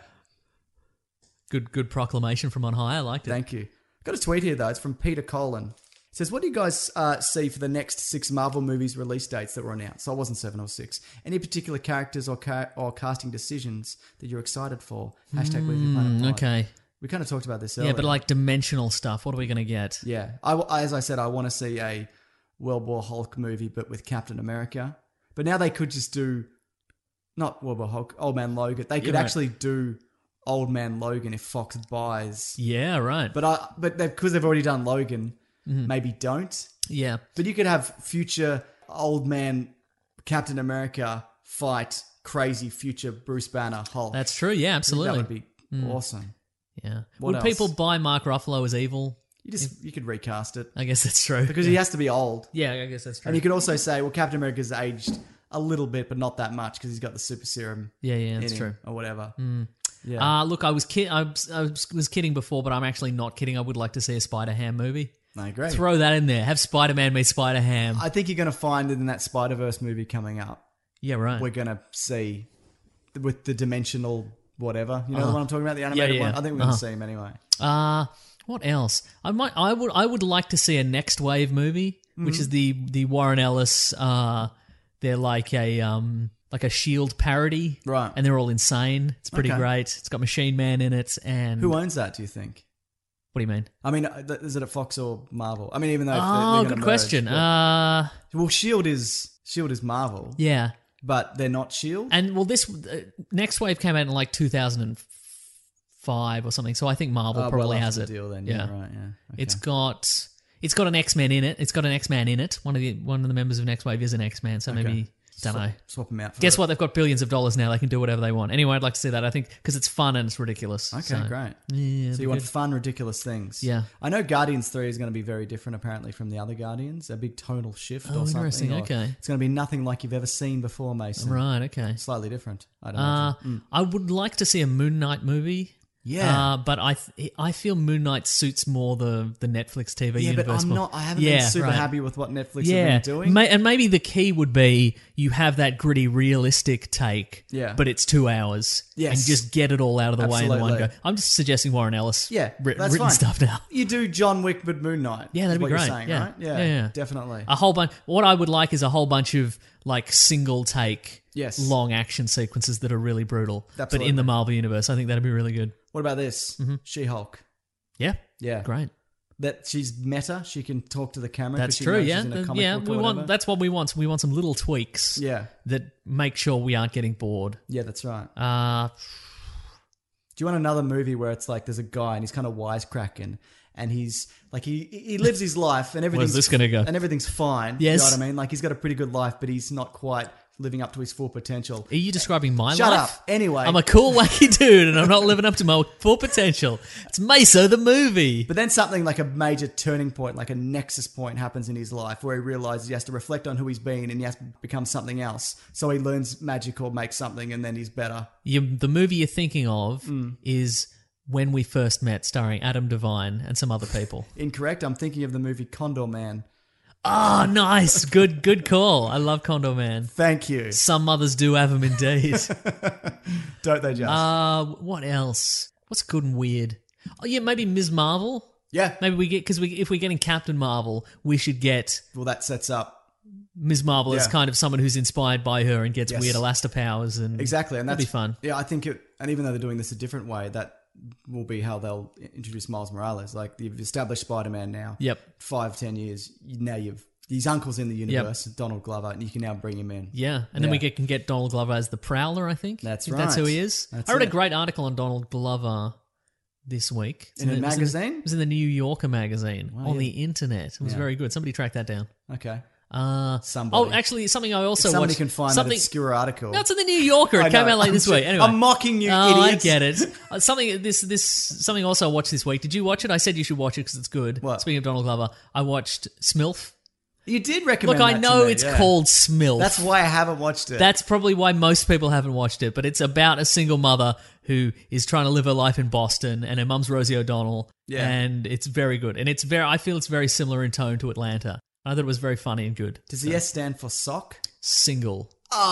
Good proclamation from on high. I liked it. Thank you. Got a tweet here though. It's from Peter Colin. It says, "What do you guys see for the next 6 Marvel movies release dates that were announced?" So it wasn't 7 or 6. Any particular characters or casting decisions that you're excited for? Hashtag Weekly Planet Pod. Okay. We kind of talked about this earlier. Yeah, but like dimensional stuff. What are we going to get? Yeah. As I said, I want to see a World War Hulk movie, but with Captain America. But now they could just do, not World War Hulk, Old Man Logan. They could right. actually do Old Man Logan if Fox buys. Yeah, right. But because they've already done Logan, maybe don't. Yeah. But you could have future Old Man Captain America fight crazy future Bruce Banner Hulk. That's true. Yeah, absolutely. That would be awesome. Yeah. What Would else? people buy Mark Ruffalo as evil? You could recast it. I guess that's true. Because he has to be old. Yeah, I guess that's true. And you could also say, well, Captain America's aged a little bit, but not that much because he's got the super serum. Yeah, that's in him true. Or whatever. Yeah. Look, I was kidding before, but I'm actually not kidding. I would like to see a Spider-Ham movie. I agree. Throw that in there. Have Spider-Man meet Spider-Ham. I think you're going to find it in that Spider-Verse movie coming up. Yeah, right. We're going to see with the dimensional whatever. You know the one I'm talking about, the animated one? I think we're going to see him anyway. What else? I would like to see a Next Wave movie, which is the Warren Ellis. They're like a Shield parody, Right. And they're all insane. It's pretty Okay. great. It's got Machine Man in it, and Who owns that, do you think? What do you mean? I mean, is it a Fox or Marvel? I mean, even though they're Oh, gonna good merge, question. but- well, Shield is Marvel, Yeah, but they're not Shield. and well, this Next Wave came out in like 2005 or something. So I think Marvel probably has the it. deal then. Yeah. Yeah, right. Yeah, okay. It's got an X-Men in it. It's got an X-Man in it. One of the members of Next Wave is an X-Man. So maybe don't know. Swap them out. Guess what? They've got billions of dollars now. They can do whatever they want. Anyway, I'd like to see that. I think because it's fun and it's ridiculous. Okay, So, great. Yeah, So you want fun, ridiculous things. Yeah. I know Guardians 3 is going to be very different apparently from the other Guardians. A big tonal shift or something. interesting, or okay. It's going to be nothing like you've ever seen before, Mason. Right. Okay. Slightly different, I'd imagine. I would like to see a Moon Knight movie. Yeah. But I feel Moon Knight suits more the Netflix TV Yeah, but universe. I haven't been super happy with what Netflix have been doing. And maybe the key would be you have that gritty, realistic take, Yeah. but it's 2 hours. Yes. And just get it all out of the way in the one Absolutely. go. I'm just suggesting Warren Ellis Yeah, that's written fine. stuff now. You do John Wick but Moon Knight. Yeah, that'd is be what great. You're saying, Yeah. right? Yeah. Definitely. A whole bunch. What I would like is a whole bunch of like single take, Yes. long action sequences that are really brutal, but Absolutely. in the Marvel universe. I think that'd be really good. What about this? She-Hulk. Yeah, Yeah. great. That she's meta. She can talk to the camera. 'cause That's she true. knows Yeah, she's in a comic book or we want. whatever. That's what we want. We want some little tweaks. Yeah. that make sure we aren't getting bored. Yeah, that's right. Do you want another movie where it's like there's a guy and he's kind of wisecracking and he's like he lives his life and everything's this gonna go? And everything's fine. Yes. You know what I mean? Like he's got a pretty good life, but he's not quite living up to his full potential. Are you describing my Shut life? up. Anyway. I'm a cool, wacky dude, and I'm not living up to my full potential. It's Mesa the movie. But then something like a major turning point, like a nexus point happens in his life where he realizes he has to reflect on who he's been and he has to become something else. So he learns magic or makes something and then he's better. The movie you're thinking of Mm. is When We First Met, starring Adam Devine and some other people. Incorrect. I'm thinking of the movie Condor Man. Oh, nice. Good call. I love Condor Man. Thank you. Some mothers do have them indeed. Don't they just? What else? What's good and weird? Oh, yeah, maybe Ms. Marvel. Yeah. Maybe we get, because if we're getting Captain Marvel, we should get Well, that sets up. Ms. Marvel as Yeah. kind of someone who's inspired by her and gets Yes. weird Elastic powers. And Exactly. And that'd that's be fun. Yeah, I think it, and even though they're doing this a different way, that will be how they'll introduce Miles Morales. Like, you've established Spider-Man now. Yep. 5-10 years. Now his uncle's in the universe, Donald Glover, and you can now bring him in. Yeah, and then we can get Donald Glover as the Prowler, I think. That's I think That's who right. he is. That's I read a it. great article on Donald Glover this week. It's In a it was magazine? It was in the New Yorker magazine on yeah. the internet. It was Yeah. very good. Somebody tracked that down. Okay. Somebody. Oh, actually, something I also If somebody watched. can find something, that obscure article. No, it's in the New Yorker. It I came know. out late this week. Anyway, I'm mocking you, oh, idiots. I get it. Something also I watched this week. Did you watch it? I said you should watch it because it's good. What? Speaking of Donald Glover, I watched Smilf. You did recommend Look, I that know to me, it's yeah. called Smilf. That's why I haven't watched it. That's probably why most people haven't watched it, but it's about a single mother who is trying to live her life in Boston, and her mum's Rosie O'Donnell. Yeah. And it's very good. And I feel it's very similar in tone to Atlanta. I thought it was very funny and good. Does the S stand for sock? Single.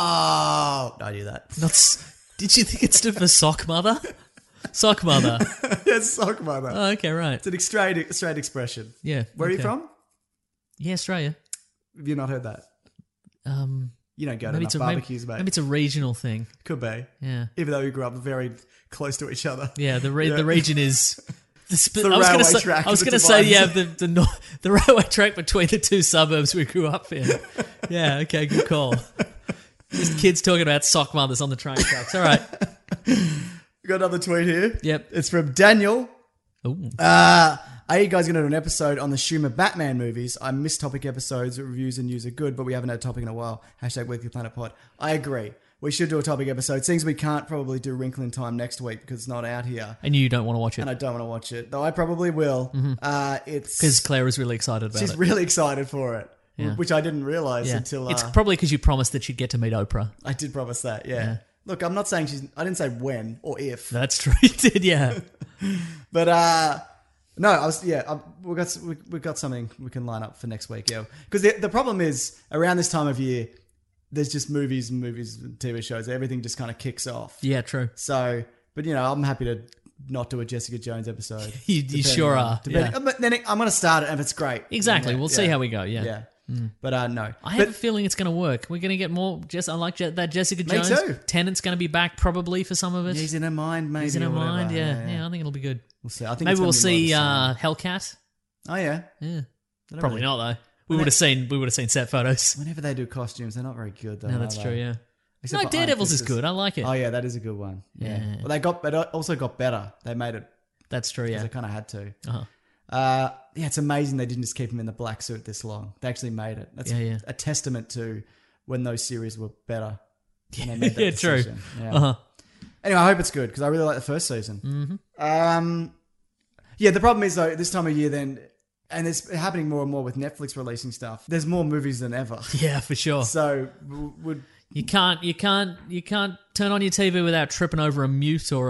Oh, I knew that. Did you think it stood for sock mother? Sock mother. Yes, sock mother. Oh, okay, right. It's an Australian expression. Yeah. Where are you okay. from? Yeah, Australia. Have you not heard that? You don't go to enough barbecues, mate. Maybe it's a regional thing. Could be. Yeah. Even though we grew up very close to each other. Yeah, the region is. The railway track I was that going to say, divides. yeah, the railway track between the two suburbs we grew up in. Yeah, okay, good call. Just kids talking about sock mothers on the train tracks. All right. We got another tweet here. Yep. It's from Daniel. Ooh. Are you guys going to do an episode on the Schumer Batman movies? I miss topic episodes. Reviews and news are good, but we haven't had a topic in a while. # Weekly Planet Pod. I agree. We should do a topic episode. Seems we can't probably do Wrinkle in Time next week because it's not out here. And you don't want to watch it. And I don't want to watch it, though I probably will. It's Because Claire is really excited about she's it. really excited for it, Yeah. which I didn't realize Yeah. until It's probably because you promised that she'd get to meet Oprah. I did promise that. Yeah. Look, I'm not saying I didn't say when or if, That's true. You did, yeah. but no, I was. Yeah, we've got something we can line up for next week. Yeah, because the problem is around this time of year, there's just movies and TV shows. Everything just kind of kicks off. Yeah, true. So, but I'm happy to not do a Jessica Jones episode. You sure are. Yeah. But then I'm going to start it and if it's great. Exactly. Yeah, we'll see how we go. Yeah. Yeah. But no. I have a feeling it's going to work. We're going to get more. I like that Jessica Me Jones. too. Tennant's going to be back probably for some of it. He's in her mind, maybe. He's in her or whatever. mind. Yeah. I think it'll be good. We'll see. I think Maybe it's we'll gonna be see more the same. Hellcat. Oh yeah. Yeah. don't Probably really- not though. We would have seen set photos. Whenever they do costumes, they're not very good though. No, that's are true. they? Yeah. Except No, for Iron Daredevil's is Fist. good. I like it. Oh yeah, that is a good one. Yeah. Yeah. Well, they also got better. They made it That's true. because Yeah. they kind of had to. Uh-huh. Yeah, it's amazing they didn't just keep him in the black suit this long. They actually made it. That's Yeah. a testament to when those series were better. When they made that Yeah, true. decision. Yeah. Uh-huh. Anyway, I hope it's good because I really like the first season. Mm-hmm. Yeah, the problem is though, this time of year then, and it's happening more and more with Netflix releasing stuff. There's more movies than ever. Yeah, for sure. So You can't turn on your TV without tripping over a mute or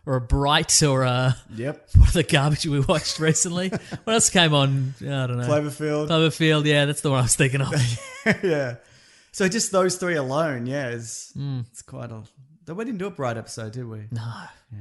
or a Bright or a Yep. what are the garbage we watched recently? What else came on? I don't know. Cloverfield. Yeah, that's the one I was thinking of. Yeah. So just those three alone, yeah, it's quite a... We didn't do a Bright episode, did we? No, Yeah.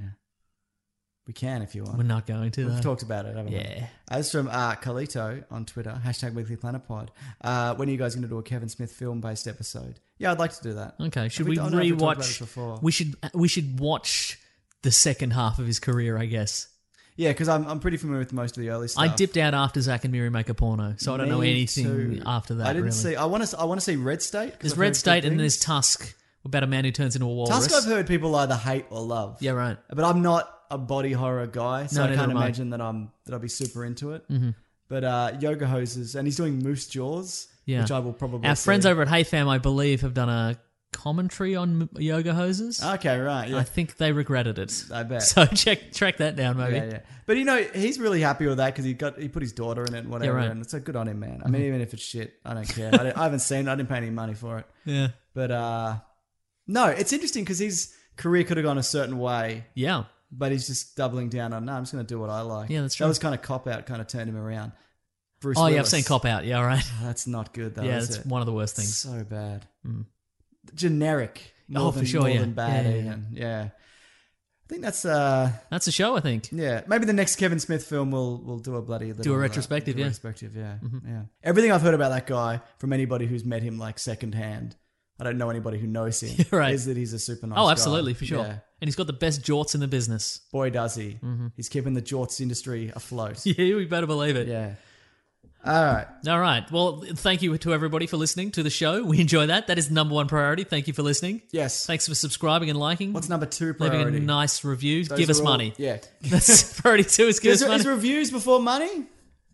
We can if you want. we're not going to. We've though. talked about it, haven't we? Yeah. As from Carlito on Twitter, #WeeklyPlanetPod. When are you guys going to do a Kevin Smith film-based episode? Yeah, I'd like to do that. Okay, should I we don't know if we talked about rewatch? it before. We should watch the second half of his career, I guess. Yeah, because I'm pretty familiar with most of the early stuff. I dipped out after Zack and Miri Make a Porno, so I don't know Me anything too. after that. I didn't really. see. I want to see Red State. 'cause There's I've Red heard State good and there's things. Tusk, about a man who turns into a walrus. Tusk. I've heard people either hate or love. Yeah, right. But I'm not a body horror guy, so No, I neither can't am I. imagine that I'll be super into it. Mm-hmm. But Yoga Hoses, and he's doing Moose Jaws, Yeah. which I will probably. Our see. friends over at Hey Fam, I believe, have done a commentary on Yoga Hoses. Okay, right. Yeah. I think they regretted it. I bet. So track that down, maybe. Yeah, yeah. But he's really happy with that because he put his daughter in it and whatever, Yeah, right. and it's good on him, man. I mean, even if it's shit, I don't care. I haven't seen it. I didn't pay any money for it. Yeah. But no, it's interesting because his career could have gone a certain way, Yeah. but he's just doubling down on, no, I'm just going to do what I like. Yeah, that's true. That was kind of Cop Out, kind of turned him around. Bruce Oh, Willis. yeah, I've seen Cop Out. Yeah, right. Oh, that's not good though, Yeah, is it's it? one of the worst things. So bad. Generic. Oh, for sure, more yeah. than bad. Yeah, Even. Yeah. I think that's That's a show, I think. yeah. Maybe the next Kevin Smith film we'll do a bloody little, retrospective, yeah. Retrospective, yeah. Yeah. Everything I've heard about that guy from anybody who's met him like secondhand, I don't know anybody who knows him. Right. Is that he's a super nice Oh, guy. absolutely, for sure. Yeah. And he's got the best jorts in the business. Boy, does he. He's keeping the jorts industry afloat. Yeah, we better believe it. Yeah. All right. All right. Well, thank you to everybody for listening to the show. We enjoy that. That is the number one priority. Thank you for listening. Yes. Thanks for subscribing and liking. What's number 2 priority? Leaving a nice review. Those Give us are all- money. Yeah. That's priority 2 is give us money. Is reviews before money?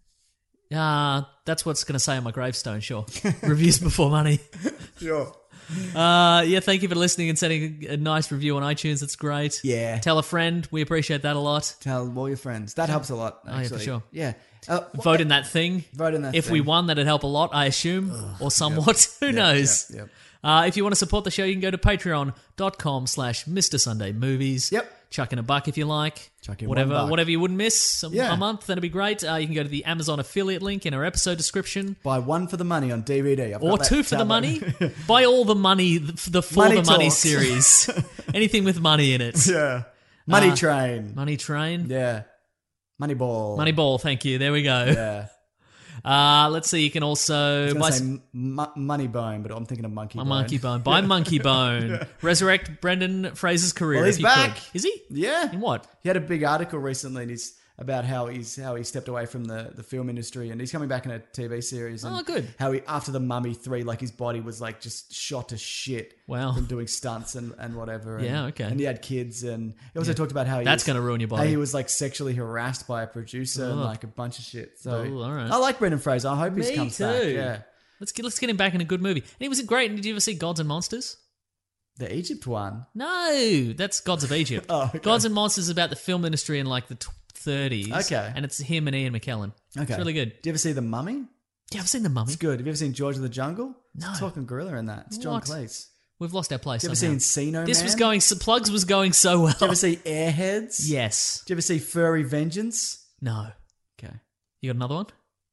That's what's going to say on my gravestone, sure. Reviews before money. Sure. Yeah, thank you for listening and sending a nice review on iTunes. That's great. Yeah. Tell a friend. We appreciate that a lot. Tell all your friends. That helps a lot, Oh, yeah, for actually. sure. Yeah. Vote in that thing. Vote in that If thing. we won, that'd help a lot, I assume, or somewhat. Who knows? Yep. If you want to support the show, you can go to patreon.com/Mr. Sunday Movies. Yep. Chuck in a buck if you like. Chuck in whatever, $1. whatever you wouldn't miss Yeah. a month, that'd be great. You can go to the Amazon affiliate link in our episode description. Buy 1 for the money on DVD. I've Or got that 2 for the tablet. money. Buy all the money, the For Money the Money Talks. series. Anything with money in it. Yeah. Money Train. Money Train. Yeah. Moneyball. Moneyball, thank you. There we go. Yeah. Let's see, you can also I buy was going to say Money Bone, but I'm thinking of Monkey Bone. Monkey Bone. Buy Monkey Bone. Resurrect Brendan Fraser's career. Well, he's if you back. could. Is he? Yeah. In what? He had a big article recently and about how he stepped away from the film industry and he's coming back in a TV series. And Oh, good. How he, after the Mummy 3, like his body was like just shot to shit. Wow. From doing stunts and whatever. Yeah, okay. And he had kids and he also talked about how That's gonna ruin your body. How he was like sexually harassed by a producer and Ugh. like a bunch of shit. So Oh, all right. I like Brendan Fraser. I hope he Me comes too. back. Yeah. Let's get him back in a good movie. And he was great. Did you ever see Gods and Monsters? The Egypt one. No, that's Gods of Egypt. Oh, okay. Gods and Monsters is about the film industry in like the 30s. Okay. And it's him and Ian McKellen. Okay. It's really good. Do you ever see The Mummy? Yeah, I've seen The Mummy. It's good. Have you ever seen George of the Jungle? No. It's a talking gorilla in that. It's John What? Cleese. We've lost our place. You ever somehow. seen Encino This Man? was going. Plugs was going so well. Did you ever see Airheads? Yes. Did you ever see Furry Vengeance? No. Okay. You got another one?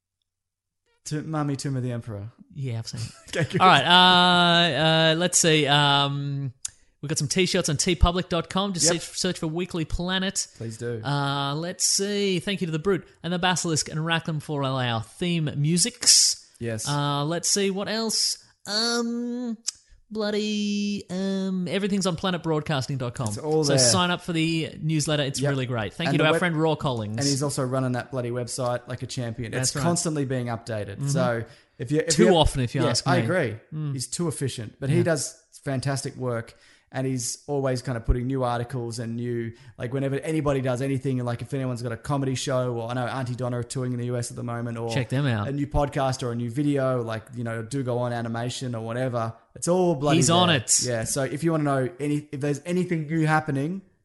Mummy, Tomb of the Emperor. Yeah, I've seen it. Okay, good. All right. Let's see. We've got some t-shirts on tpublic.com. Just Yep. search for Weekly Planet. Please do. Let's see. Thank you to the Brute and the Basilisk and Rackham for our theme musics. Yes. Let's see what else. Everything's on planetbroadcasting.com. It's all so there. sign up for the newsletter. It's Yep. really great. Thank And you to the our web- friend Raw Collins. And he's also running that bloody website like a champion. That's It's right. constantly being updated. So if you Too often, if you ask I me. agree. He's too efficient, but he does fantastic work. And he's always kind of putting new articles and new, like whenever anybody does anything, like if anyone's got a comedy show, or I know Auntie Donna are touring in the US at the moment, or Check them out. a new podcast or a new video, like, Do Go On animation or whatever. It's all bloody He's on there. it. Yeah. So if you want to know if there's anything new happening,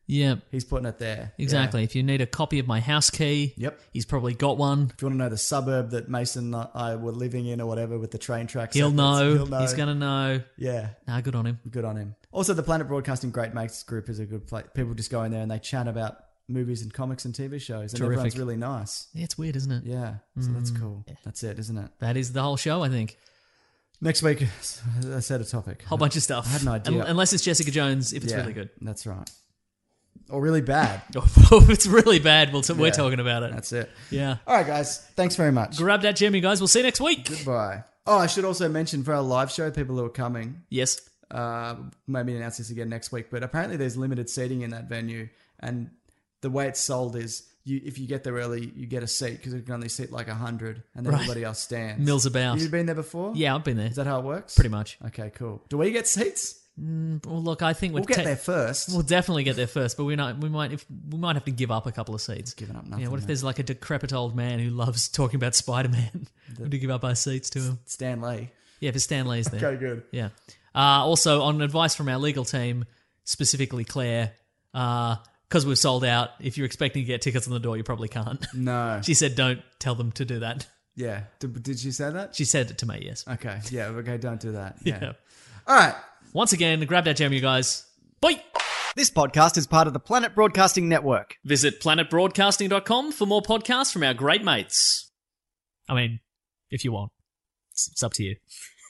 Yeah. He's putting it there. Exactly. Yeah. If you need a copy of my house key, Yep. he's probably got one. If you want to know the suburb that Mason and I were living in or whatever with the train tracks, He'll know. He's going to know. Yeah. Nah, good on him. Good on him. Also, the Planet Broadcasting Great Mates group is a good place. People just go in there and they chat about movies and comics and TV shows. And everyone's really nice. Yeah, it's weird, isn't it? Yeah. So that's cool. Yeah. That's it, isn't it? That is the whole show, I think. Next week, I said a topic. Whole bunch of stuff. I had no idea. Unless it's Jessica Jones, if it's really good. That's right. Or really bad. If it's really bad, we're talking about it. That's it. Yeah. All right, guys. Thanks very much. Grab that gem, you guys. We'll see you next week. Goodbye. Oh, I should also mention for our live show, people who are coming. Yes. Maybe announce this again next week, but apparently there's limited seating in that venue, and the way it's sold is if you get there early, you get a seat because it can only seat like 100, and then everybody else stands. Mills about. Have you been there before? Yeah, I've been there. Is that how it works? Pretty much. Okay, cool. Do we get seats? Well, look, I think we'll get there first. We'll definitely get there first, but we might have to give up a couple of seats. Giving up nothing. Yeah, what if there's like a decrepit old man who loves talking about Spider-Man? Would you give up our seats to him? Stan Lee. Yeah, if Stan Lee's there. Okay, good. Yeah. Also, on advice from our legal team, specifically Claire, because we've sold out, if you're expecting to get tickets on the door, you probably can't. No. She said don't tell them to do that. Yeah. Did she say that? She said it to me, yes. Okay. Yeah, okay, don't do that. Yeah. All right. Once again, grab that gem, you guys. Bye! This podcast is part of the Planet Broadcasting Network. Visit planetbroadcasting.com for more podcasts from our great mates. I mean, if you want. It's up to you.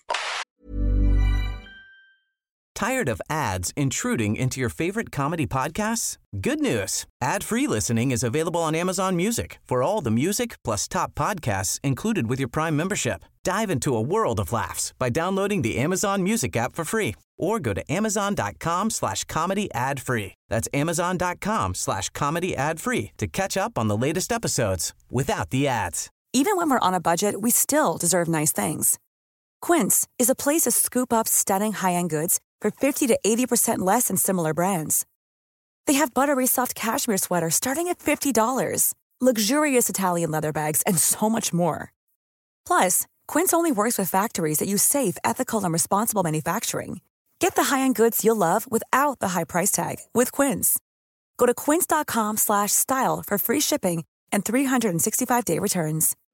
Tired of ads intruding into your favorite comedy podcasts? Good news. Ad-free listening is available on Amazon Music for all the music plus top podcasts included with your Prime membership. Dive into a world of laughs by downloading the Amazon Music app for free or go to amazon.com/comedy ad-free. That's amazon.com/comedy ad-free to catch up on the latest episodes without the ads. Even when we're on a budget, we still deserve nice things. Quince is a place to scoop up stunning high-end goods for 50 to 80% less than similar brands. They have buttery soft cashmere sweaters starting at $50, luxurious Italian leather bags, and so much more. Plus, Quince only works with factories that use safe, ethical, and responsible manufacturing. Get the high-end goods you'll love without the high price tag with Quince. Go to quince.com/style for free shipping and 365-day returns.